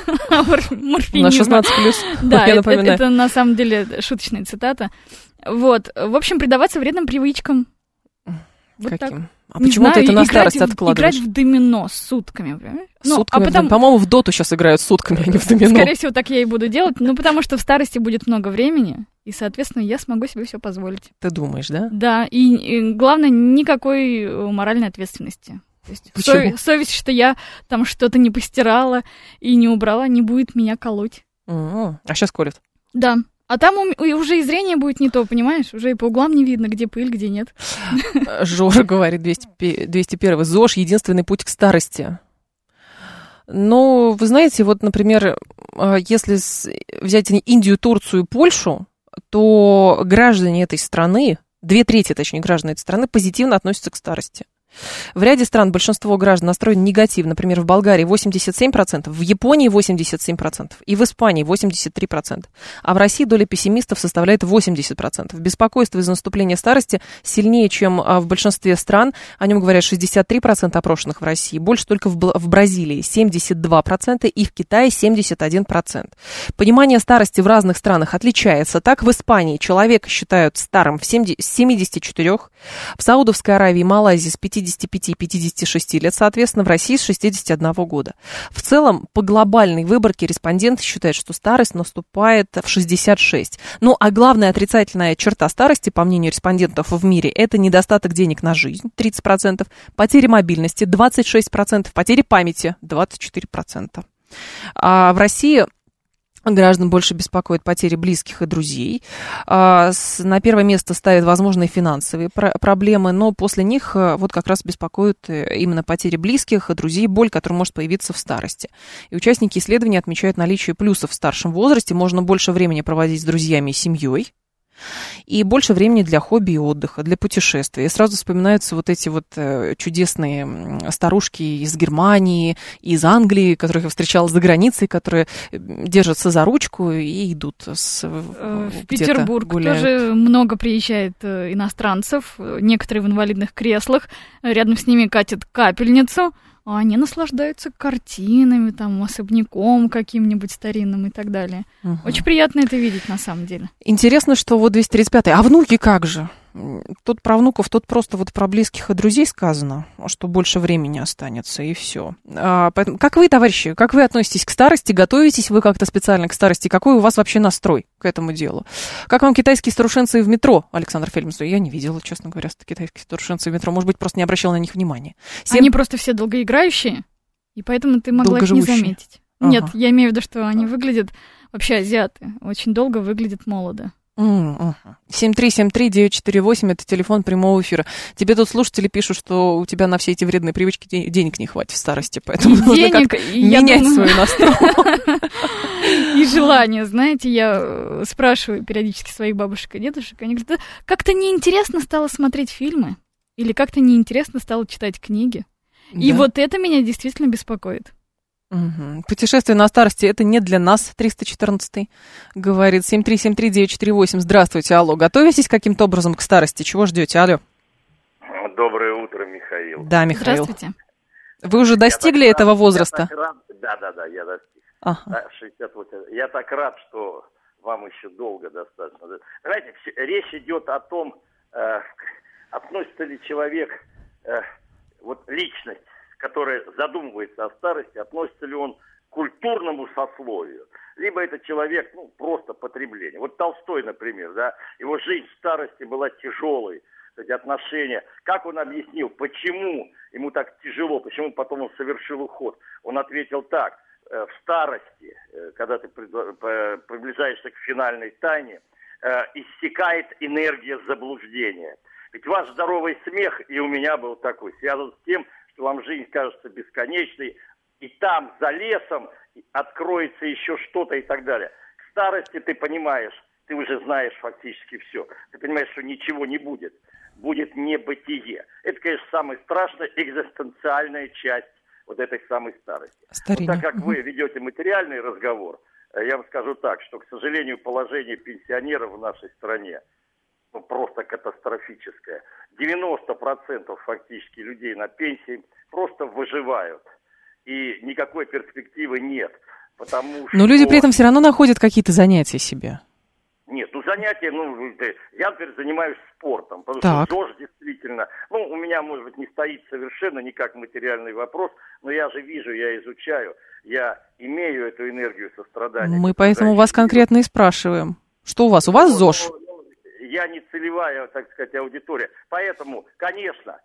На 16+, да, я напоминаю. Это на самом деле шуточная цитата. Вот, в общем, предаваться вредным привычкам. Вот каким? Так. А почему ты это на старость откладываешь? Играть в домино сутками, понимаешь? Сутками, по-моему, в доту сейчас играют сутками, а не в домино. Скорее всего, так я и буду делать, потому что в старости будет много времени, и, соответственно, я смогу себе все позволить. Ты думаешь, да? Да, и главное, никакой моральной ответственности. То есть почему? Совесть, что я там что-то не постирала и не убрала, не будет меня колоть. А сейчас колют? Да. А там уже и зрение будет не то, понимаешь? Уже и по углам не видно, где пыль, где нет. Жора говорит, 201-й, ЗОЖ — единственный путь к старости. Ну, вы знаете, вот, например, если взять Индию, Турцию, Польшу, то граждане этой страны, 2/3, точнее, граждан этой страны позитивно относятся к старости. В ряде стран большинство граждан настроено негативно. Например, в Болгарии 87%, в Японии 87% и в Испании 83%. А в России доля пессимистов составляет 80%. Беспокойство из-за наступления старости сильнее, чем в большинстве стран. О нем говорят 63% опрошенных в России. Больше только в Бразилии 72% и в Китае 71%. Понимание старости в разных странах отличается. Так, в Испании человека считают старым с 74, в Саудовской Аравии и Малайзии с 55 и 56 лет, соответственно, в России с 61 года. В целом, по глобальной выборке респонденты считают, что старость наступает в 66. Ну, а главная отрицательная черта старости, по мнению респондентов в мире, это недостаток денег на жизнь, 30%, потеря мобильности, 26%, потеря памяти, 24%. А в России граждан больше беспокоит потери близких и друзей. На первое место ставят возможные финансовые проблемы, но после них вот как раз беспокоят именно потери близких и друзей, боль, которая может появиться в старости. И участники исследования отмечают наличие плюсов в старшем возрасте. Можно больше времени проводить с друзьями и семьей. И больше времени для хобби и отдыха, для путешествий. И сразу вспоминаются вот эти вот чудесные старушки из Германии, из Англии, которых я встречала за границей, которые держатся за ручку и идут в Петербург гуляют. Тоже много приезжает иностранцев, некоторые в инвалидных креслах, рядом с ними катят капельницу, а они наслаждаются картинами, там, особняком каким-нибудь старинным и так далее. Угу. Очень приятно это видеть, на самом деле. Интересно, что вот 235-й. А внуки как же? Тут про внуков, тут просто вот про близких и друзей сказано, что больше времени останется, и все. Поэтому, как вы, товарищи, как вы относитесь к старости? Готовитесь вы как-то специально к старости? Какой у вас вообще настрой к этому делу? Как вам китайские старушенцы в метро, Александр Фельдман? Я не видела, честно говоря, китайские старушенцы в метро. Может быть, просто не обращала на них внимания. Они просто все долгоиграющие, и поэтому ты могла их не заметить. Ага. Нет, я имею в виду, что они выглядят, вообще азиаты, очень долго выглядят молодо. 7373948, это телефон прямого эфира. Тебе тут слушатели пишут, что у тебя на все эти вредные привычки денег не хватит в старости, поэтому нужно как-то менять свой настрой. И желание, знаете, я спрашиваю периодически своих бабушек и дедушек, они говорят, как-то неинтересно стало смотреть фильмы, или как-то неинтересно стало читать книги. И вот это меня действительно беспокоит. Путешествие на старости — это не для нас, 314-й, говорит 7373948. Здравствуйте, алло. Готовитесь каким-то образом к старости? Чего ждете? Алло. Доброе утро, Михаил. Да, Михаил. Здравствуйте. Вы уже достигли этого возраста? Да, я достиг. 68. Я так рад, что вам еще долго достаточно. Понимаете, речь идет о том, относится ли человек, личность, которая задумывается о старости, относится ли он к культурному сословию, либо это человек, просто потребление. Вот Толстой, например, его жизнь в старости была тяжелой, эти отношения. Как он объяснил, почему ему так тяжело, почему потом он совершил уход? Он ответил так: в старости, когда ты приближаешься к финальной тайне, иссякает энергия заблуждения. Ведь ваш здоровый смех, и у меня был такой, связан с тем, что вам жизнь кажется бесконечной, и там, за лесом, откроется еще что-то и так далее. К старости ты понимаешь, ты уже знаешь фактически все. Ты понимаешь, что ничего не будет. Будет небытие. Это, конечно, самая страшная экзистенциальная часть вот этой самой старости. Вот так как вы ведете материальный разговор, я вам скажу так, что, к сожалению, положение пенсионеров в нашей стране просто катастрофическое. 90% фактически людей на пенсии просто выживают. И никакой перспективы нет. Потому что... Но люди при этом все равно находят какие-то занятия себе. Нет, занятия, я, например, занимаюсь спортом, потому что ЗОЖ действительно, у меня, может быть, не стоит совершенно никак материальный вопрос, но я же вижу, я изучаю, я имею эту энергию сострадания. Мы поэтому вас конкретно и спрашиваем. Что у вас? У вас ЗОЖ? Я не целевая, так сказать, аудитория. Поэтому, конечно,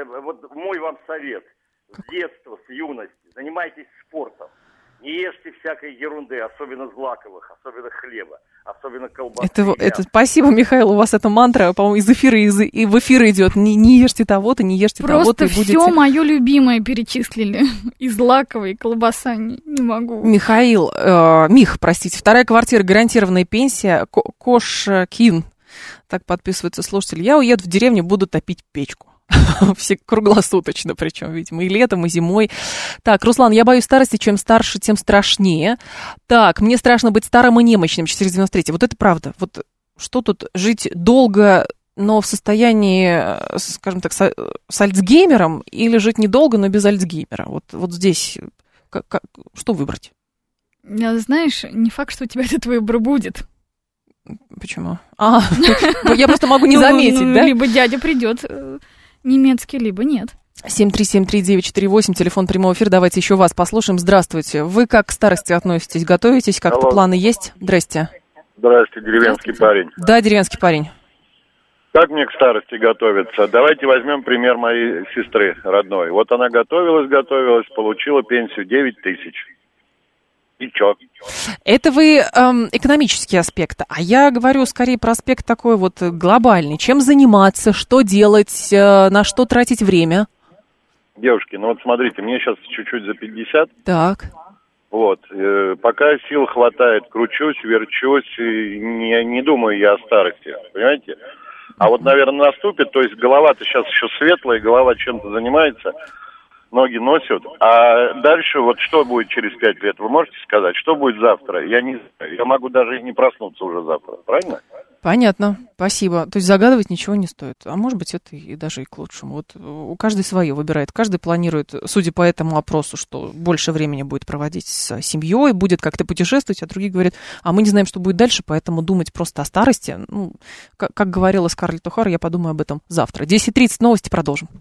мой вам совет, с детства, с юности, занимайтесь спортом. Не ешьте всякой ерунды, особенно злаковых, особенно хлеба, особенно колбасы. Это спасибо, Михаил, у вас эта мантра, по-моему, из эфира и в эфир идет. Не ешьте того-то, не ешьте того-то. Просто все мое любимое перечислили. И злаковые, и колбаса, не могу. Михаил, простите, вторая квартира, гарантированная пенсия, Кошкин. Так подписывается слушатель. Я уеду в деревню, буду топить печку. Все круглосуточно, причем, видимо, и летом, и зимой. Так, Руслан, я боюсь старости, чем старше, тем страшнее. Так, мне страшно быть старым и немощным, 493. Вот это правда. Вот что тут жить долго, но в состоянии, скажем так, с Альцгеймером, или жить недолго, но без Альцгеймера? Вот здесь что выбрать? Знаешь, не факт, что у тебя этот выбор будет. Почему? Я просто могу не заметить, да? Либо дядя придет немецкий, либо нет. 7373948, телефон прямого эфира. Давайте еще вас послушаем. Здравствуйте. Вы как к старости относитесь? Готовитесь? Как-то планы есть? Здрасте. Здрасте, деревенский парень. Да, деревенский парень. Как мне к старости готовиться? Давайте возьмем пример моей сестры родной. Вот она готовилась, получила пенсию 9 тысяч. И чё? Это вы экономический аспект, а я говорю скорее про аспект такой глобальный. Чем заниматься, что делать, на что тратить время? Девушки, смотрите, мне сейчас чуть-чуть за 50. Так. Пока сил хватает, кручусь, верчусь, и не думаю я о старости, понимаете? А наверное, наступит, то есть голова-то сейчас еще светлая, голова чем-то занимается, ноги носят, а дальше что будет через 5 лет, вы можете сказать, что будет завтра? Я не знаю, я могу даже и не проснуться уже завтра, правильно? Понятно, спасибо. То есть загадывать ничего не стоит, а может быть это и даже и к лучшему. У каждой свое выбирает, каждый планирует, судя по этому опросу, что больше времени будет проводить с семьей, будет как-то путешествовать, а другие говорят, а мы не знаем, что будет дальше, поэтому думать просто о старости, как говорила Скарлетт О'Хара, я подумаю об этом завтра. 10:30, новости, продолжим.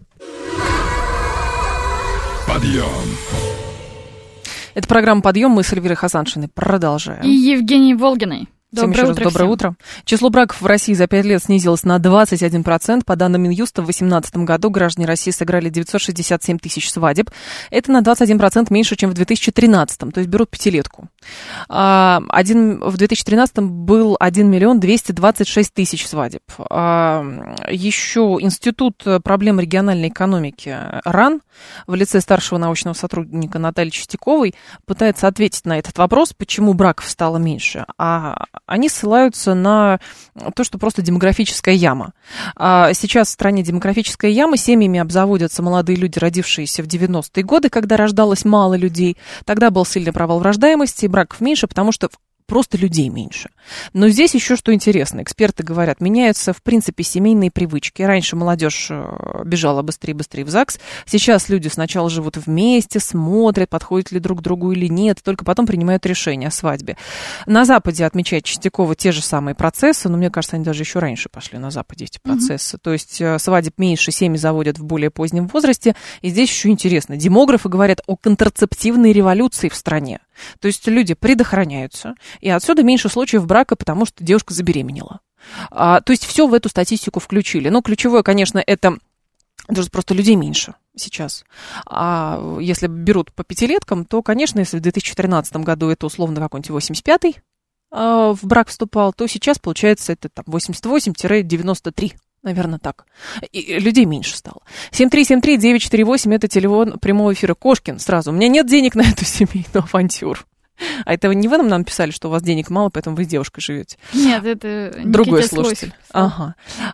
Подъем. Это программа «Подъем». Мы с Эльвирой Хасаншиной продолжаем. И Евгенией Волгиной. Всем еще раз доброе утро. Число браков в России за 5 лет снизилось на 21%. По данным Минюста, в 2018 году граждане России сыграли 967 тысяч свадеб. Это на 21% меньше, чем в 2013, то есть берут пятилетку. В 2013 был 1 миллион 226 тысяч свадеб. Еще Институт проблем региональной экономики РАН в лице старшего научного сотрудника Натальи Чистяковой пытается ответить на этот вопрос, почему браков стало меньше. Они ссылаются на то, что просто демографическая яма. Сейчас в стране демографическая яма, семьями обзаводятся молодые люди, родившиеся в 90-е годы, когда рождалось мало людей. Тогда был сильный провал в рождаемости, браков меньше, потому что просто людей меньше. Но здесь еще что интересно. Эксперты говорят, меняются, в принципе, семейные привычки. Раньше молодежь бежала быстрее в ЗАГС. Сейчас люди сначала живут вместе, смотрят, подходят ли друг к другу или нет, только потом принимают решение о свадьбе. На Западе, отмечает Чистякова, те же самые процессы, но мне кажется, они даже еще раньше пошли на Западе, эти процессы. То есть свадеб меньше, семьи заводят в более позднем возрасте. И здесь еще интересно. Демографы говорят о контрацептивной революции в стране. То есть люди предохраняются, и отсюда меньше случаев брака, потому что девушка забеременела. То есть все в эту статистику включили. Но ключевое, конечно, это просто людей меньше сейчас. А если берут по пятилеткам, то, конечно, если в 2013 году это условно какой-нибудь 85-й в брак вступал, то сейчас, получается, это там 88-93. Наверное, так. И людей меньше стало. 7373948, это телефон прямого эфира. Кошкин сразу. У меня нет денег на эту семейную авантюру. А это не вы нам писали, что у вас денег мало, поэтому вы с девушкой живете? Нет, это другой слушатель. Ага.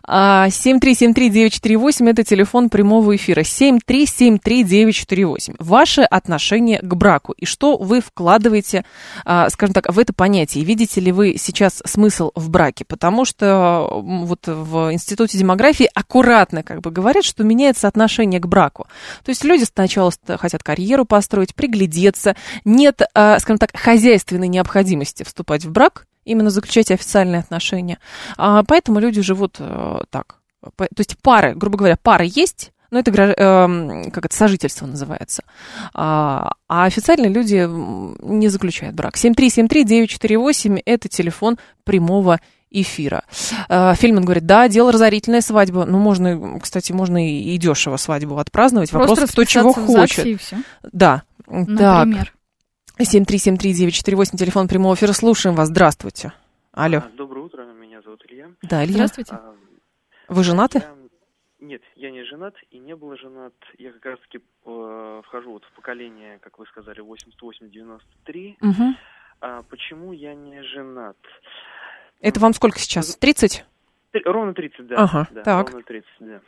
7373948, это телефон прямого эфира. 7373948. Ваши отношения к браку. И что вы вкладываете, скажем так, в это понятие? Видите ли вы сейчас смысл в браке? Потому что вот в Институте демографии аккуратно как бы говорят, что меняется отношение к браку. То есть люди сначала хотят карьеру построить, приглядеться. Нет, скажем так, хозяйственной необходимости вступать в брак, именно заключать официальные отношения. Поэтому люди живут так. То есть пары, грубо говоря, пары есть, но это как это сожительство называется. А официально люди не заключают брак. 7373948, это телефон прямого эфира. Фельдман говорит, да, дело разорительная свадьба. Ну, можно, кстати, можно и дешево свадьбу отпраздновать. Просто вопрос, кто чего хочет. И все. Да. Например. Так. 7373948, телефон прямого эфира. Слушаем вас. Здравствуйте. Алло. Доброе утро, меня зовут Илья. Да, Илья. Здравствуйте. Вы женаты? Нет, я не женат и не был женат. Я как раз-таки вхожу вот в поколение, как вы сказали, 88-93. Почему я не женат? Это вам сколько сейчас? 30? Ровно 30, да. Ага, да, так. Ровно 30, да.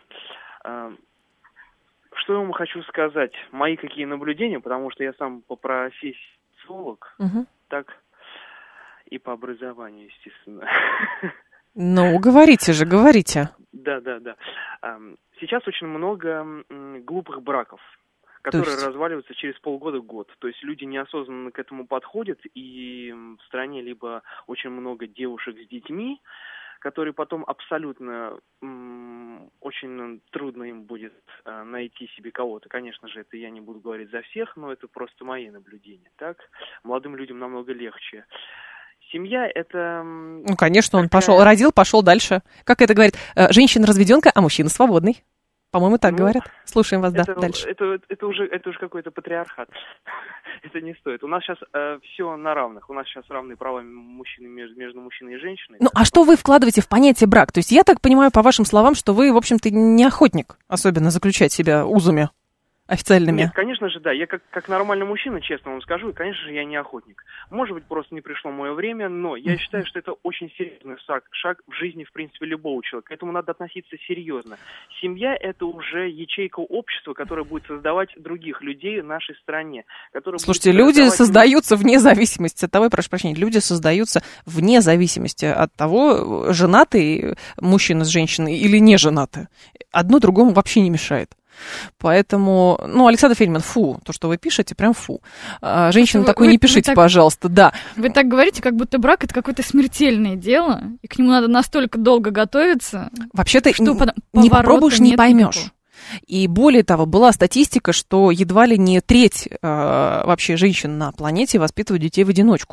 Что я вам хочу сказать? Мои какие наблюдения, потому что я сам по профессии социолог, так, и по образованию, естественно. Ну, говорите же, говорите. Да. Сейчас очень много глупых браков, которые разваливаются через полгода-год. То есть люди неосознанно к этому подходят, и в стране либо очень много девушек с детьми, которые потом абсолютно очень трудно им будет найти себе кого-то. Конечно же, это я не буду говорить за всех, но это просто мои наблюдения. Так? Молодым людям намного легче. Семья – это... Ну, конечно, он родил, пошел дальше. Как это говорит, женщина-разведенка, а мужчина свободный. По-моему, так говорят. Слушаем вас, дальше. Это уже какой-то патриархат. Это не стоит. У нас сейчас все на равных. У нас сейчас равные права мужчины между мужчиной и женщиной. Ну, а что вы вкладываете в понятие брак? То есть я так понимаю, по вашим словам, что вы, в общем-то, не охотник, особенно заключать себя узами официальными. Нет, конечно же, да. Я как нормальный мужчина, честно вам скажу, конечно же, я не охотник. Может быть, просто не пришло мое время, но я считаю, что это очень серьезный шаг в жизни, в принципе, любого человека. К этому надо относиться серьезно. Семья – это уже ячейка общества, которая будет создавать других людей в нашей стране. Слушайте, люди создаются вне зависимости от того, прошу прощения, люди создаются вне зависимости от того, женатый мужчина с женщиной или не женатый. Одно другому вообще не мешает. Поэтому, Александр Фельдман, фу, то, что вы пишете, прям фу. Женщинам такое не пишите, пожалуйста, да. Вы так говорите, как будто брак – это какое-то смертельное дело, и к нему надо настолько долго готовиться. Вообще-то не попробуешь, не поймешь. Никакого. И более того, была статистика, что едва ли не треть вообще женщин на планете воспитывают детей в одиночку.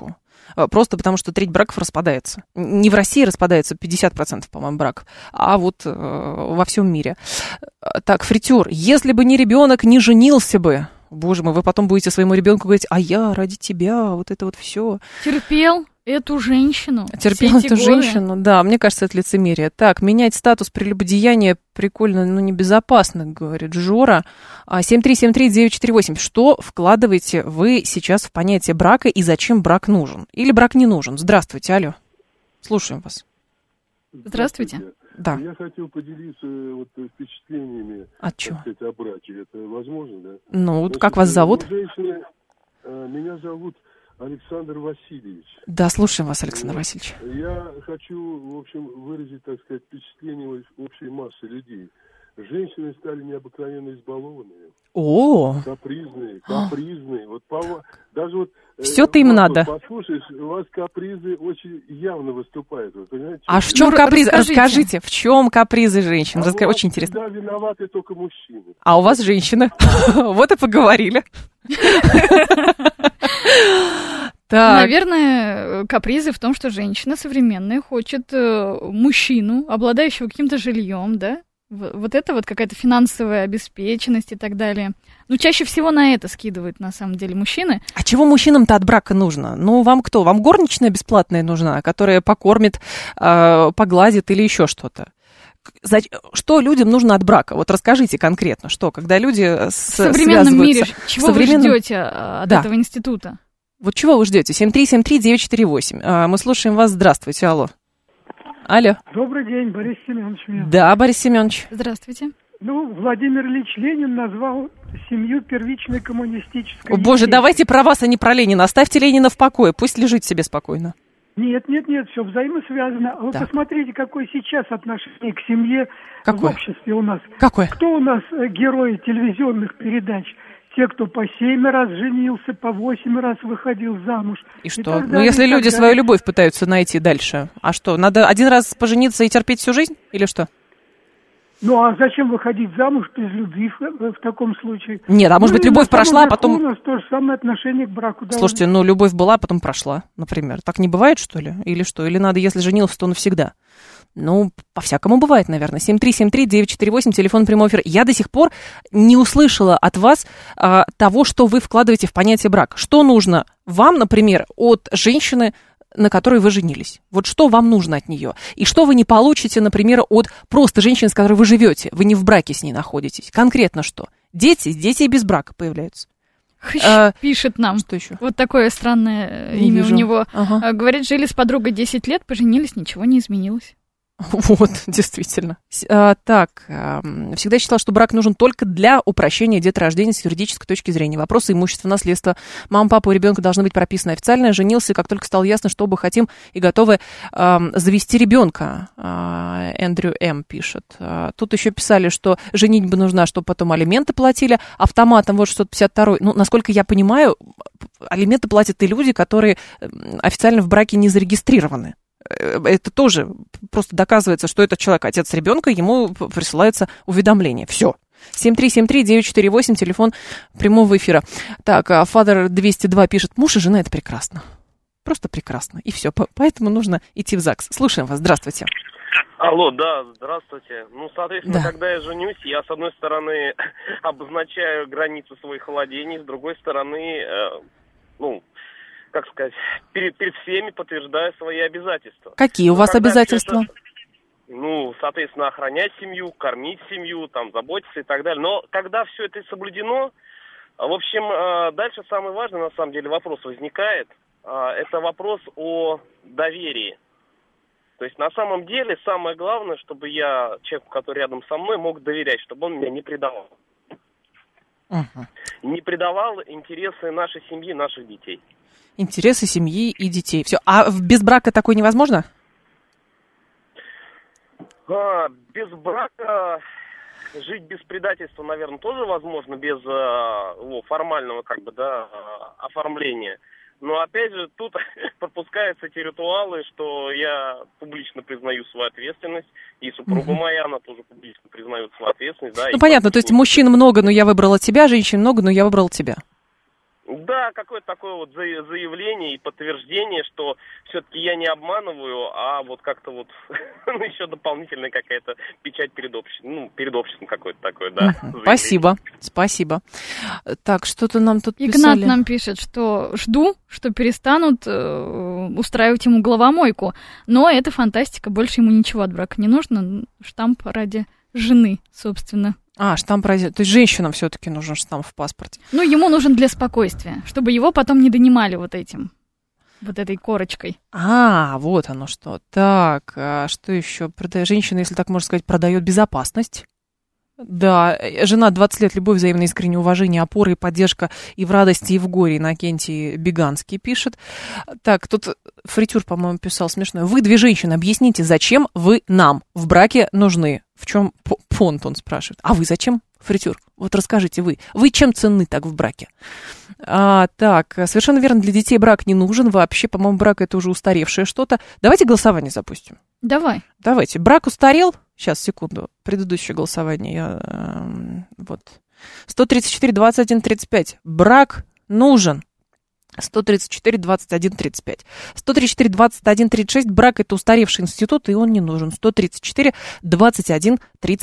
Просто потому, что треть браков распадается. Не в России распадается 50%, по-моему, браков, а вот во всем мире. Так, фритюр. Если бы не ребенок, не женился бы. Боже мой, вы потом будете своему ребенку говорить, а я ради тебя, вот это вот все. Терпел эту женщину. Терпел эту женщину, да, мне кажется, это лицемерие. Так, менять статус прелюбодеяния прикольно, но небезопасно, говорит Жора. 7373948. Что вкладываете вы сейчас в понятие брака и зачем брак нужен? Или брак не нужен? Здравствуйте, алло. Слушаем вас. Здравствуйте. Да. Я хотел поделиться вот впечатлениями о браке. Это возможно, да? Ну, вот как вас зовут? Женщины, меня зовут Александр Васильевич. Да, слушаем вас, Александр Васильевич. Я хочу, в общем, выразить, так сказать, впечатление общей массы людей. Женщины стали необыкновенно избалованными. О! Капризные. Вот даже вот... Все-то им надо. Послушаешь, у вас капризы очень явно выступают, вы понимаете? А в чем капризы? Расскажите, в чем капризы женщин? Очень интересно. Всегда виноваты только мужчины. А у вас женщины. Вот и поговорили. Наверное, капризы в том, что женщина современная хочет мужчину, обладающего каким-то жильем, да? Вот это вот какая-то финансовая обеспеченность и так далее. Ну, чаще всего на это скидывают, на самом деле, мужчины. А чего мужчинам-то от брака нужно? Ну, вам кто? Вам горничная бесплатная нужна, которая покормит, погладит или еще что-то? Что людям нужно от брака? Вот расскажите конкретно, что, когда люди в современном мире, чего вы ждете от этого института? Вот чего вы ждете? 7373948. Мы слушаем вас. Здравствуйте, алло. Алло. Добрый день, Борис Семенович. Да, Борис Семенович. Здравствуйте. Ну, Владимир Ильич Ленин назвал семью первичной коммунистической. О, боже, давайте про вас, а не про Ленина. Оставьте Ленина в покое, пусть лежит себе спокойно. Нет, все взаимосвязано. А вот посмотрите, какое сейчас отношение к семье в обществе у нас. Какое? Кто у нас герои телевизионных передач? Те, кто по 7 раз женился, по 8 раз выходил замуж. И что? Ну, если люди свою любовь пытаются найти дальше, а что, надо один раз пожениться и терпеть всю жизнь? Или что? Ну, а зачем выходить замуж без любви в таком случае? Нет, а может быть, любовь прошла, а потом... У нас то же самое отношение к браку. Слушайте, ну, любовь была, а потом прошла, например. Так не бывает, что ли? Или что? Или надо, если женился, то навсегда? Ну, по-всякому бывает, наверное. 7373948, телефон прямой эфир. Я до сих пор не услышала от вас того, что вы вкладываете в понятие брак. Что нужно вам, например, от женщины, на которой вы женились? Вот что вам нужно от нее? И что вы не получите, например, от просто женщины, с которой вы живете? Вы не в браке с ней находитесь. Конкретно что? Дети и без брака появляются. Пишет нам. Что еще? Вот такое странное имя у него. Ага. Говорит, жили с подругой 10 лет, поженились, ничего не изменилось. Вот, действительно. Так, всегда считала, что брак нужен только для упрощения деторождения с юридической точки зрения. Вопросы имущества, наследства. Мама, папа у ребенка должны быть прописаны официально. Женился, как только стало ясно, что оба хотим и готовы завести ребенка. Эндрю М. пишет. Тут еще писали, что женитьба нужна, чтобы потом алименты платили автоматом. Вот 652. Ну, насколько я понимаю, алименты платят и люди, которые официально в браке не зарегистрированы. Это тоже просто доказывается, что этот человек отец ребенка, ему присылается уведомление. Все. 7373948, телефон прямого эфира. Так, Father 202 пишет, муж и жена — это прекрасно. Просто прекрасно. И все. Поэтому нужно идти в ЗАГС. Слушаем вас. Здравствуйте. Алло, да, здравствуйте. Ну, соответственно, когда я женюсь, я, с одной стороны, обозначаю границы своих владений, с другой стороны, как сказать, перед всеми подтверждаю свои обязательства. Какие у вас обязательства? Соответственно, охранять семью, кормить семью, заботиться и так далее. Но когда все это соблюдено, в общем, дальше самый важный, на самом деле, вопрос возникает. Это вопрос о доверии. То есть, на самом деле, самое главное, чтобы я человеку, который рядом со мной, мог доверять, чтобы он меня не предавал. Не предавал интересы нашей семьи, наших детей. Интересы семьи и детей. Все. А без брака такое невозможно? Без брака жить без предательства, наверное, тоже возможно, без формального, оформления. Но, опять же, тут пропускаются эти ритуалы, что я публично признаю свою ответственность, и супруга моя, она тоже публично признает свою ответственность. Да, понятно, то есть мужчин много, но я выбрала тебя, женщин много, но я выбрала тебя. Да, какое-то такое вот заявление и подтверждение, что все-таки я не обманываю, а вот как-то вот еще дополнительная какая-то печать перед обществом какое-то такое, да. Спасибо. Так, что-то нам тут Игнат писали. нам пишет, что жду, что перестанут устраивать ему головомойку, но это фантастика, больше ему ничего от брака не нужно, штамп ради жены, собственно. Штамп ради... То есть женщинам все-таки нужен штамп в паспорте. Ну, ему нужен для спокойствия, чтобы его потом не донимали вот этой корочкой. Вот оно что. Так, что еще? Женщина, если так можно сказать, продает безопасность. Да, жена 20 лет, любовь, взаимное искреннее уважение, опора и поддержка и в радости, и в горе. Иннокентий Беганский пишет. Так, тут Фритюр, по-моему, писал смешно. Вы, две женщины, объясните, зачем вы нам в браке нужны? В чем понт, он спрашивает. А вы зачем, Фритюр? Вот расскажите вы. Вы чем ценны так в браке? Так, совершенно верно, для детей брак не нужен. Вообще, по-моему, брак это уже устаревшее что-то. Давайте голосование запустим. Давайте. Брак устарел? Сейчас, секунду. Предыдущее голосование. 134, 21, 35. Брак нужен. 134, 21, 35. 134, 21, 36. Брак это устаревший институт, и он не нужен. 134, 21,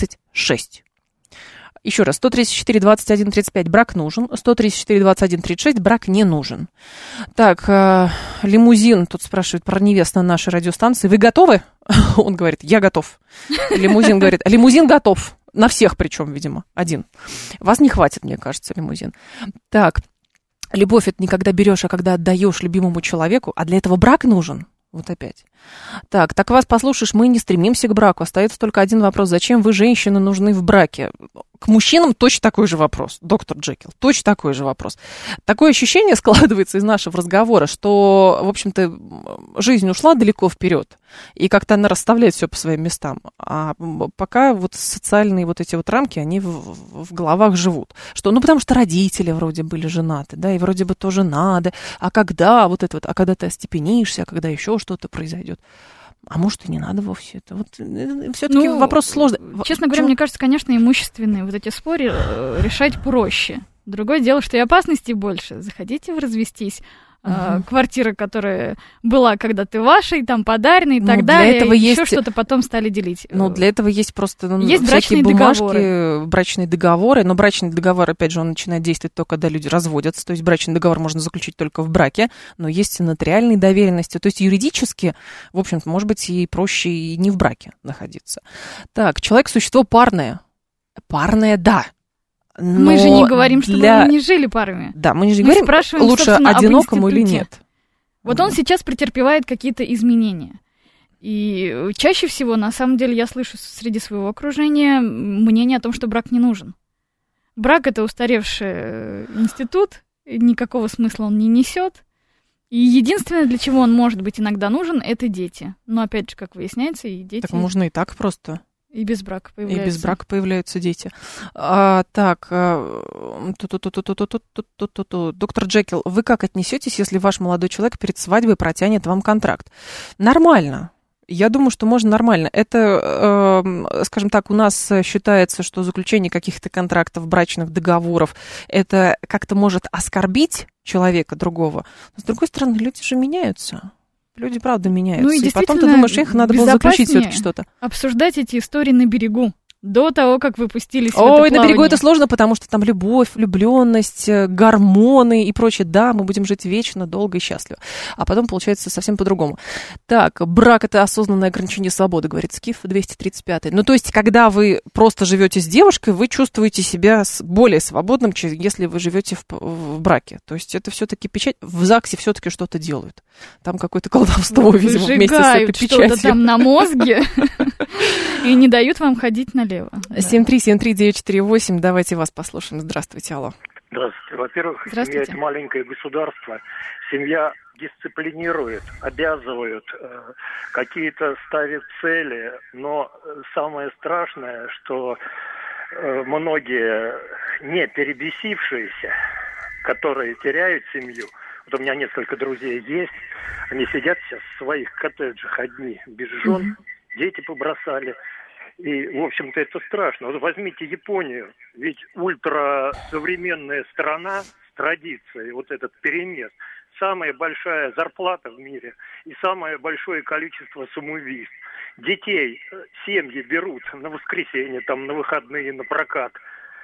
36. Еще раз, 134, 21, 35, брак нужен. 134, 21, 36, брак не нужен. Так, лимузин, тут спрашивает про невест на нашей радиостанции. Вы готовы? Он говорит, я готов. Лимузин говорит, лимузин готов. На всех причем, видимо, один. Вас не хватит, мне кажется, лимузин. Так, любовь это не когда берешь, а когда отдаешь любимому человеку, а для этого брак нужен. Вот опять. Так вас послушаешь, мы не стремимся к браку. Остается только один вопрос. Зачем вы, женщины, нужны в браке? К мужчинам точно такой же вопрос, доктор Джекил. Точно такой же вопрос. Такое ощущение складывается из нашего разговора, что, в общем-то, жизнь ушла далеко вперед, и как-то она расставляет все по своим местам. А пока вот социальные вот эти вот рамки, они в головах живут. Что, потому что родители вроде были женаты, да, и вроде бы тоже надо. А когда вот это вот, а когда ты остепенишься, а когда еще что-то произойдет. А может, и не надо вовсе это. Вот все-таки вопрос сложный. Честно говоря, мне кажется, конечно, имущественные вот эти споры решать проще. Другое дело, что и опасностей больше. Заходите в развестись. Квартира, которая была когда-то вашей, там подаренной и так далее, еще есть... что-то потом стали делить. Для этого есть просто есть всякие бумажки, брачные договоры, но брачный договор, опять же, он начинает действовать только, когда люди разводятся, то есть брачный договор можно заключить только в браке, но есть и нотариальные доверенности, то есть юридически, в общем-то, может быть, и проще и не в браке находиться. Так, человек – существо парное. Парное – да. Но мы же не говорим, что мы не жили парами. Да, мы же говорим, лучше одинокому или нет. Вот он сейчас претерпевает какие-то изменения. И чаще всего, на самом деле, я слышу среди своего окружения мнение о том, что брак не нужен. Брак — это устаревший институт, никакого смысла он не несет. И единственное, для чего он может быть иногда нужен, это дети. Но опять же, как выясняется, и дети... Так можно и так просто... И без брака появляются. И без брака появляются дети. Доктор Джекил, вы как отнесетесь, если ваш молодой человек перед свадьбой протянет вам контракт? Нормально. Я думаю, что можно нормально. Это, скажем так, у нас считается, что заключение каких-то контрактов, брачных договоров, это как-то может оскорбить человека другого. Но, с другой стороны, люди же меняются. Люди, правда, меняются. И потом ты думаешь, надо было заключить все-таки что-то. Обсуждать эти истории на берегу. До того, как вы пустились в это плавание. На берегу это сложно, потому что там любовь, влюбленность, гормоны и прочее. Да, мы будем жить вечно, долго и счастливо. А потом получается совсем по-другому. Так, брак – это осознанное ограничение свободы, говорит Скиф 235. То есть, когда вы просто живете с девушкой, вы чувствуете себя более свободным, чем если вы живете в браке. То есть, это все-таки печать. В ЗАГСе все-таки что-то делают. Там какое-то колдовство, видимо, вместе с этой печатью. Что-то там на мозге и не дают вам ходить налево. 7373948, давайте вас послушаем. Здравствуйте, алло. Здравствуйте. Во-первых, семья – это маленькое государство. Семья дисциплинирует, обязывает, какие-то ставит цели. Но самое страшное, что многие не перебесившиеся, которые теряют семью, вот у меня несколько друзей есть, они сидят сейчас в своих коттеджах одни, без жен, дети побросали. И, в общем-то, это страшно. Вот возьмите Японию, ведь ультрасовременная страна с традицией, вот этот перемес. Самая большая зарплата в мире и самое большое количество самоубийств. Детей семьи берут на воскресенье, там, на выходные, на прокат.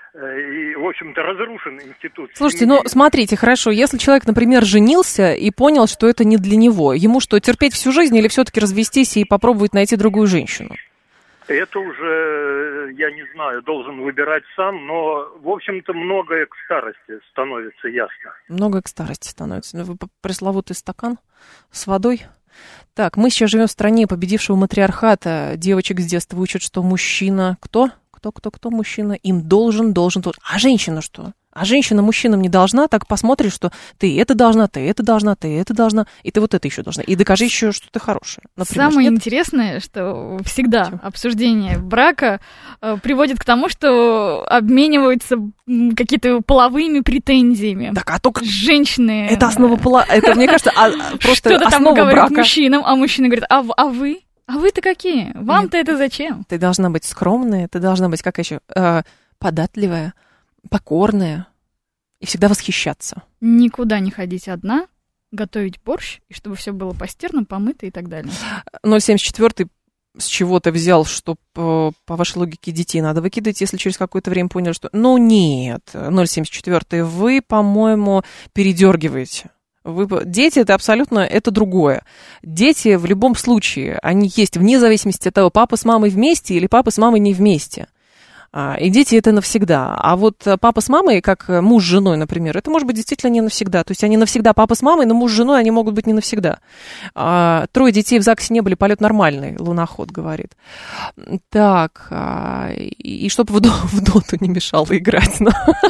И, в общем-то, разрушен институт. Слушайте, ну, смотрите, хорошо, если человек, например, женился и понял, что это не для него, ему что, терпеть всю жизнь или все-таки развестись и попробовать найти другую женщину? Это уже, я не знаю, должен выбирать сам, но, в общем-то, многое к старости становится ясно. Многое к старости становится. Пресловутый стакан с водой. Так, мы сейчас живем в стране победившего матриархата. Девочек с детства учат, что мужчина... Кто мужчина? Им должен. А женщина что? А женщина мужчинам не должна, так посмотришь, что ты это должна, ты это должна, ты это должна, и ты вот это еще должна. И докажи еще, что ты хорошая. Например, самое интересное, что всегда обсуждение брака приводит к тому, что обмениваются какие-то половыми претензиями. Так, а только женщины... Это основа это, мне кажется, просто что-то основа там говорят брака. Мужчинам, а мужчины говорят, а вы? А вы-то какие? Вам-то это зачем? Ты должна быть скромная, ты должна быть, как еще, податливая, покорная и всегда восхищаться. Никуда не ходить одна, готовить борщ, и чтобы все было постирано, помыто и так далее. 074 с чего ты взял, что по вашей логике детей надо выкидывать, если через какое-то время поняли, что... Ну, нет, 074 вы, по-моему, передергиваете. Дети это абсолютно это другое. Дети в любом случае, они есть вне зависимости от того, папа с мамой вместе или папа с мамой не вместе. И дети это навсегда. А вот папа с мамой, как муж с женой, например, это может быть действительно не навсегда. То есть они навсегда папа с мамой, но муж с женой они могут быть не навсегда. 3 детей в ЗАГСе не были, полет нормальный, луноход говорит. Так, и чтобы в доту не мешало играть.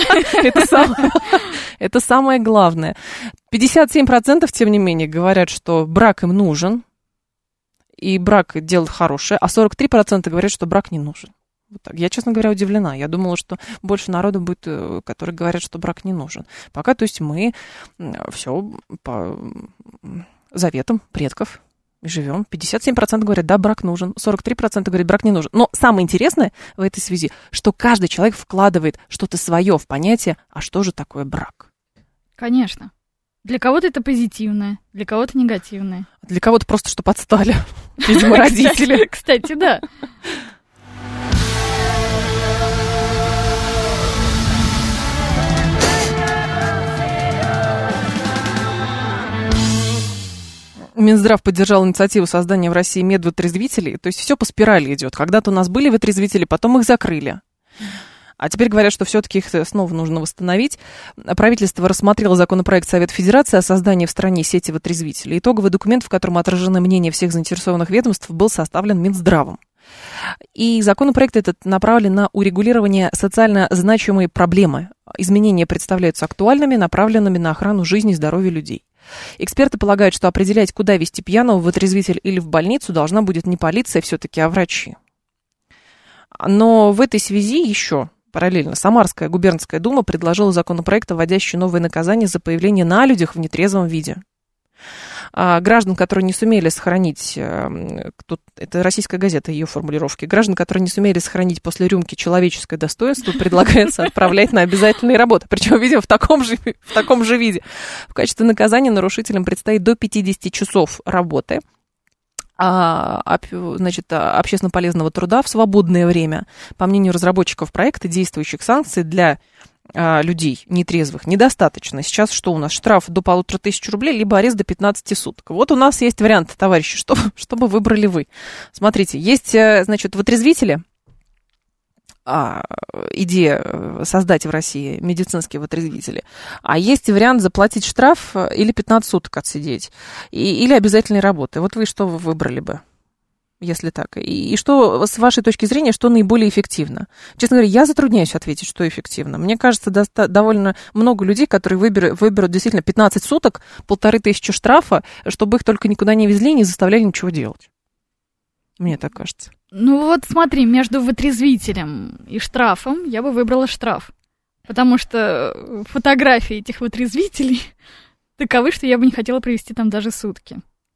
Это самое главное. 57%, тем не менее, говорят, что брак им нужен, и брак дело хорошее, а 43% говорят, что брак не нужен. Вот так. Я, честно говоря, удивлена. Я думала, что больше народу будет, которые говорят, что брак не нужен. Пока, то есть мы все по заветам предков живем. 57% говорят, да, брак нужен. 43% говорят, брак не нужен. Но самое интересное в этой связи, что каждый человек вкладывает что-то свое в понятие, а что же такое брак? Конечно. Для кого-то это позитивное, для кого-то негативное. Для кого-то просто, что подстали. Видимо, родители. Кстати, да. Минздрав поддержал инициативу создания в России медвотрезвителей. То есть все по спирали идет. Когда-то у нас были вытрезвители, потом их закрыли. А теперь говорят, что все-таки их снова нужно восстановить. Правительство рассмотрело законопроект Совета Федерации о создании в стране сети вытрезвителей. Итоговый документ, в котором отражены мнения всех заинтересованных ведомств, был составлен Минздравом. И законопроект этот направлен на урегулирование социально значимой проблемы. Изменения представляются актуальными, направленными на охрану жизни и здоровья людей. Эксперты полагают, что определять, куда везти пьяного в вытрезвитель или в больницу, должна будет не полиция все-таки, а врачи. Но в этой связи еще параллельно Самарская губернская дума предложила законопроект, вводящий новые наказания за появление на людях в нетрезвом виде. Граждан, которые не сумели сохранить, это «Российская газета», ее формулировки, граждан, которые не сумели сохранить после рюмки человеческое достоинство, предлагается отправлять на обязательные работы. Причем, видимо, в таком же виде. В качестве наказания нарушителям предстоит до 50 часов работы, значит, общественно полезного труда в свободное время. По мнению разработчиков проекта, действующих санкций для людей нетрезвых недостаточно. Сейчас что у нас? Штраф до 1500 рублей, либо арест до 15 суток. Вот у нас есть вариант, товарищи, что бы выбрали вы. Смотрите, есть, значит, вытрезвители. Идея создать в России медицинские вытрезвители. А есть вариант заплатить штраф или 15 суток отсидеть. Или обязательной работы. Вот вы что вы выбрали бы? Если так. И что, с вашей точки зрения, что наиболее эффективно? Честно говоря, я затрудняюсь ответить, что эффективно. Мне кажется, довольно много людей, которые выберут действительно 15 суток, 1500 штрафа, чтобы их только никуда не везли и не заставляли ничего делать. Мне так кажется. Ну вот смотри, между вытрезвителем и штрафом я бы выбрала штраф. Потому что фотографии этих вытрезвителей таковы, что я бы не хотела провести там даже сутки.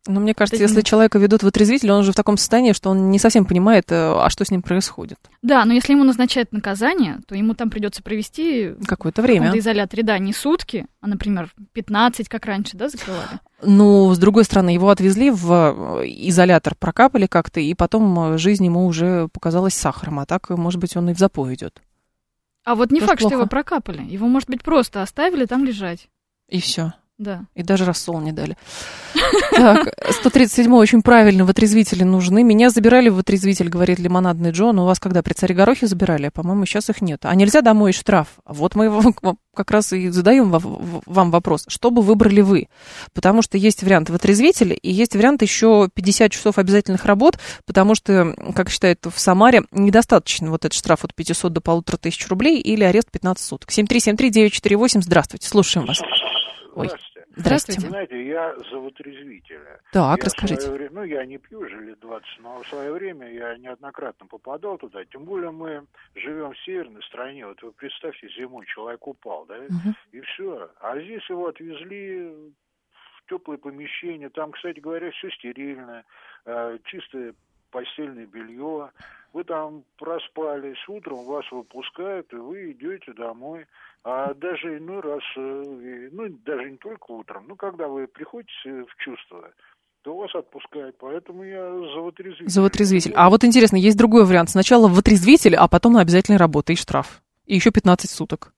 Но мне кажется, если человека ведут в отрезвитель, он уже в таком состоянии, что он не совсем понимает, а что с ним происходит. Да, но если ему назначают наказание, то ему там придется провести какое-то время в изоляторе, да, не сутки, а, например, 15, как раньше, да, закрывали. Ну, с другой стороны, его отвезли в изолятор, прокапали как-то, и потом жизнь ему уже показалась сахаром, а так, может быть, он и в запой идет. А вот не факт, что его прокапали. Его, может быть, просто оставили там лежать. И все. Да. И даже рассол не дали. Так, 137-й очень правильно, в отрезвители нужны. Меня забирали в отрезвитель, говорит Лимонадный Джо. Но у вас когда, при Царе Горохе забирали? По-моему, сейчас их нет. А нельзя домой штраф? Вот мы как раз и задаем вам вопрос. Что бы выбрали вы? Потому что есть вариант в отрезвителе, и есть вариант еще 50 часов обязательных работ, потому что, как считают в Самаре, недостаточно вот этот штраф от 500 до 1500 рублей или арест 15 суток. 7373948, здравствуйте, слушаем вас. Ой. Здравствуйте. Вы знаете, я за отрезвителя. Так, расскажите. Я не пью уже лет 20, но в свое время я неоднократно попадал туда. Тем более мы живем в северной стране. Вот вы представьте, зимой человек упал, да, и все. А здесь его отвезли в теплое помещение. Там, кстати говоря, все стерильно, чистое постельное белье. Вы там проспались, утром вас выпускают, и вы идете домой. А даже иной раз, даже не только утром, когда вы приходите в чувство, то вас отпускают. Поэтому я за отрезвитель. За отрезвитель. А вот интересно, есть другой вариант. Сначала в отрезвитель, а потом на обязательной работе и штраф. И еще 15 суток.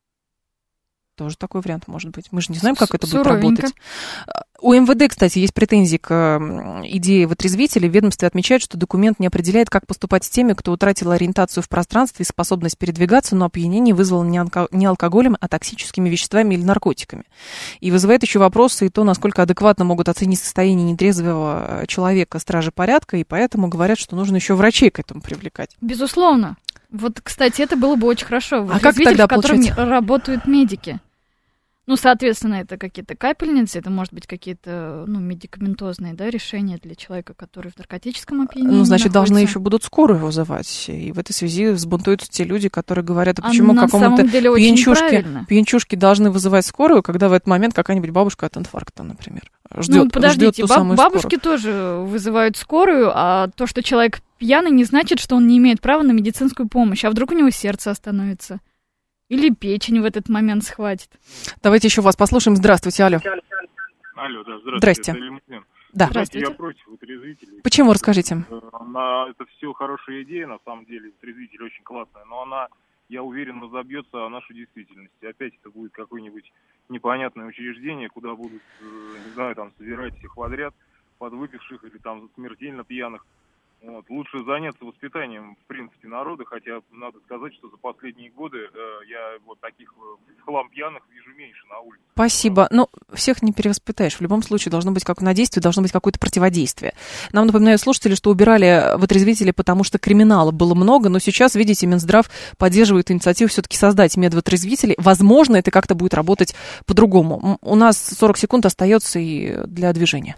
Тоже такой вариант может быть. Мы же не знаем, как это будет работать. У МВД, кстати, есть претензии к идее в отрезвителе. В ведомстве отмечают, что документ не определяет, как поступать с теми, кто утратил ориентацию в пространстве и способность передвигаться, но опьянение вызвало не алкоголем, а токсическими веществами или наркотиками. И вызывает еще вопросы и то, насколько адекватно могут оценить состояние нетрезвого человека стражи порядка, и поэтому говорят, что нужно еще врачей к этому привлекать. Безусловно. Вот, кстати, это было бы очень хорошо. А как тогда, в котором работают медики. Соответственно, это какие-то капельницы, это, может быть, какие-то, медикаментозные, да, решения для человека, который в наркотическом опьянении значит, находится. должны еще будут скорую вызывать. И в этой связи взбунтуются те люди, которые говорят, почему какому-то пьянчушке должны вызывать скорую, когда в этот момент какая-нибудь бабушка от инфаркта, например, ждет ту самую бабушки скорую. тоже вызывают скорую, а то, что человек пьяный, не значит, что он не имеет права на медицинскую помощь. А вдруг у него сердце остановится? Или печень в этот момент схватит. Давайте еще вас послушаем. Здравствуйте, алло. Алло, да, здравствуйте. Да. Здравствуйте. Я против отрезвителей. Почему, расскажите? Это все хорошая идея, на самом деле, отрезвитель очень классная, но она, я уверен, разобьется о нашу действительность. Опять это будет какое-нибудь непонятное учреждение, куда будут, не знаю, там, собирать всех подряд, подвыпивших или там смертельно пьяных. Вот. Лучше заняться воспитанием, в принципе, народа, хотя надо сказать, что за последние годы я вот таких в хлам пьяных вижу меньше на улице. Спасибо. Всех не перевоспитаешь. В любом случае должно быть на действие, должно быть какое-то противодействие. Нам напоминают слушатели, что убирали в отрезвители, потому что криминала было много, но сейчас, видите, Минздрав поддерживает инициативу все-таки создать медотрезвители. Возможно, это как-то будет работать по-другому. У нас 40 секунд остается и для движения.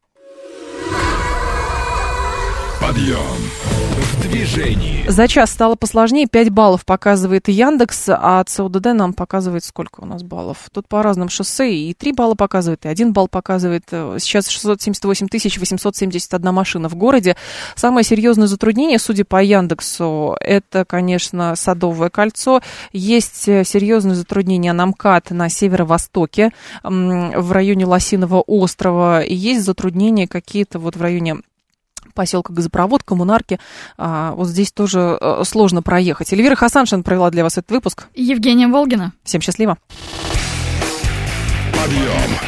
Подъем в движении. За час стало посложнее. 5 баллов показывает Яндекс, а ЦОДД нам показывает сколько у нас баллов. Тут по разным шоссе и 3 балла показывает, и 1 балл показывает. Сейчас 678 871 машина в городе. Самое серьезное затруднение, судя по Яндексу, это, конечно, Садовое кольцо. Есть серьезное затруднение на МКАД на северо-востоке, в районе Лосиного острова. И есть затруднения какие-то вот в районе поселка Газопровод, Коммунарки. Вот здесь тоже сложно проехать. Эльвира Хасаншин провела для вас этот выпуск. Евгения Волгина. Всем счастливо. Подъем